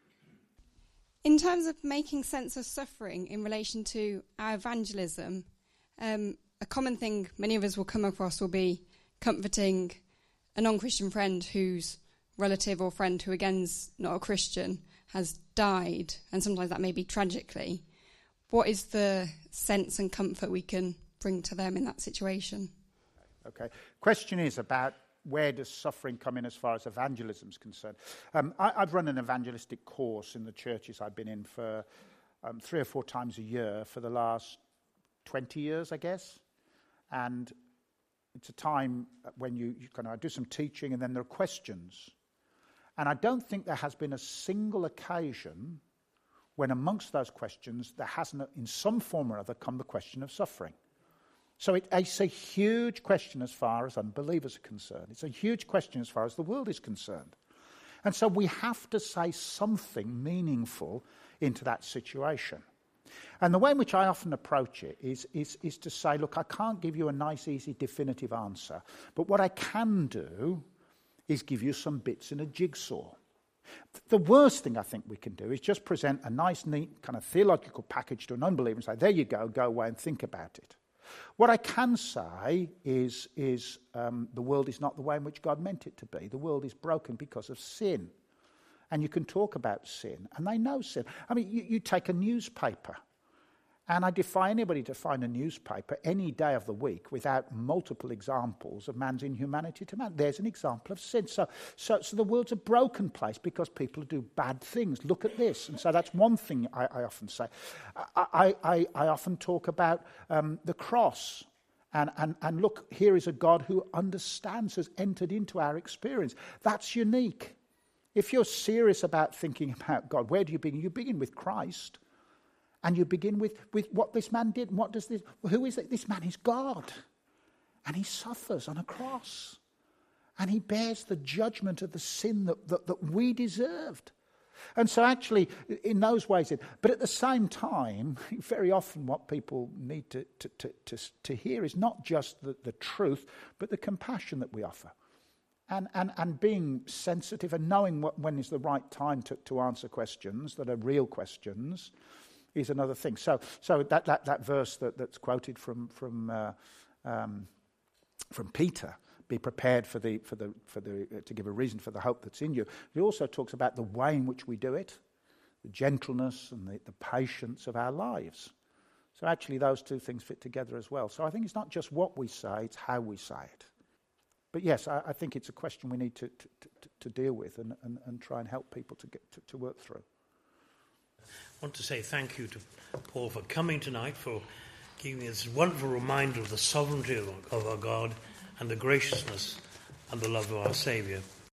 Speaker 6: In terms of making sense of suffering in relation to our evangelism, um, a common thing many of us will come across will be comforting a non-Christian friend whose relative or friend who, again's not a Christian, has died, and sometimes that may be tragically. What is the sense and comfort we can bring to them in that situation?
Speaker 3: Okay. Question is about where does suffering come in as far as evangelism is concerned. Um, I, I've run an evangelistic course in the churches I've been in for um, three or four times a year for the last twenty years, I guess. And it's a time when you, you kind of I do some teaching and then there are questions. And I don't think there has been a single occasion when amongst those questions there hasn't, in some form or other, come the question of suffering. So it, it's a huge question as far as unbelievers are concerned. It's a huge question as far as the world is concerned. And so we have to say something meaningful into that situation. And the way in which I often approach it is, is, is to say, look, I can't give you a nice, easy, definitive answer. But what I can do is give you some bits in a jigsaw. The worst thing I think we can do is just present a nice, neat, kind of theological package to an unbeliever and say, there you go, go away and think about it. What I can say is, is um, the world is not the way in which God meant it to be. The world is broken because of sin. And you can talk about sin, and they know sin. I mean, you, you take a newspaper, and I defy anybody to find a newspaper any day of the week without multiple examples of man's inhumanity to man. There's an example of sin. So, so, so the world's a broken place because people do bad things. Look at this. And so that's one thing I, I often say. I, I, I often talk about um, the cross. And, and, and look, here is a God who understands, has entered into our experience. That's unique. If you're serious about thinking about God, where do you begin? You begin with Christ. And you begin with, with what this man did. And what does this, who is it? This man is God. And he suffers on a cross. And he bears the judgment of the sin that, that, that we deserved. And so actually, in those ways, it, but at the same time, very often what people need to, to, to, to, to hear is not just the, the truth, but the compassion that we offer. And, and, and being sensitive and knowing what, when is the right time to, to answer questions that are real questions is another thing. So, so that, that, that verse that, that's quoted from from uh, um, from Peter, be prepared for the for the for the uh, to give a reason for the hope that's in you. It also talks about the way in which we do it, the gentleness and the, the patience of our lives. So actually those two things fit together as well. So I think it's not just what we say, it's how we say it. But yes, I, I think it's a question we need to, to, to, to deal with and, and, and try and help people to, get to, to work through.
Speaker 2: I want to say thank you to Paul for coming tonight, for giving us a wonderful reminder of the sovereignty of our, of our God and the graciousness and the love of our Saviour.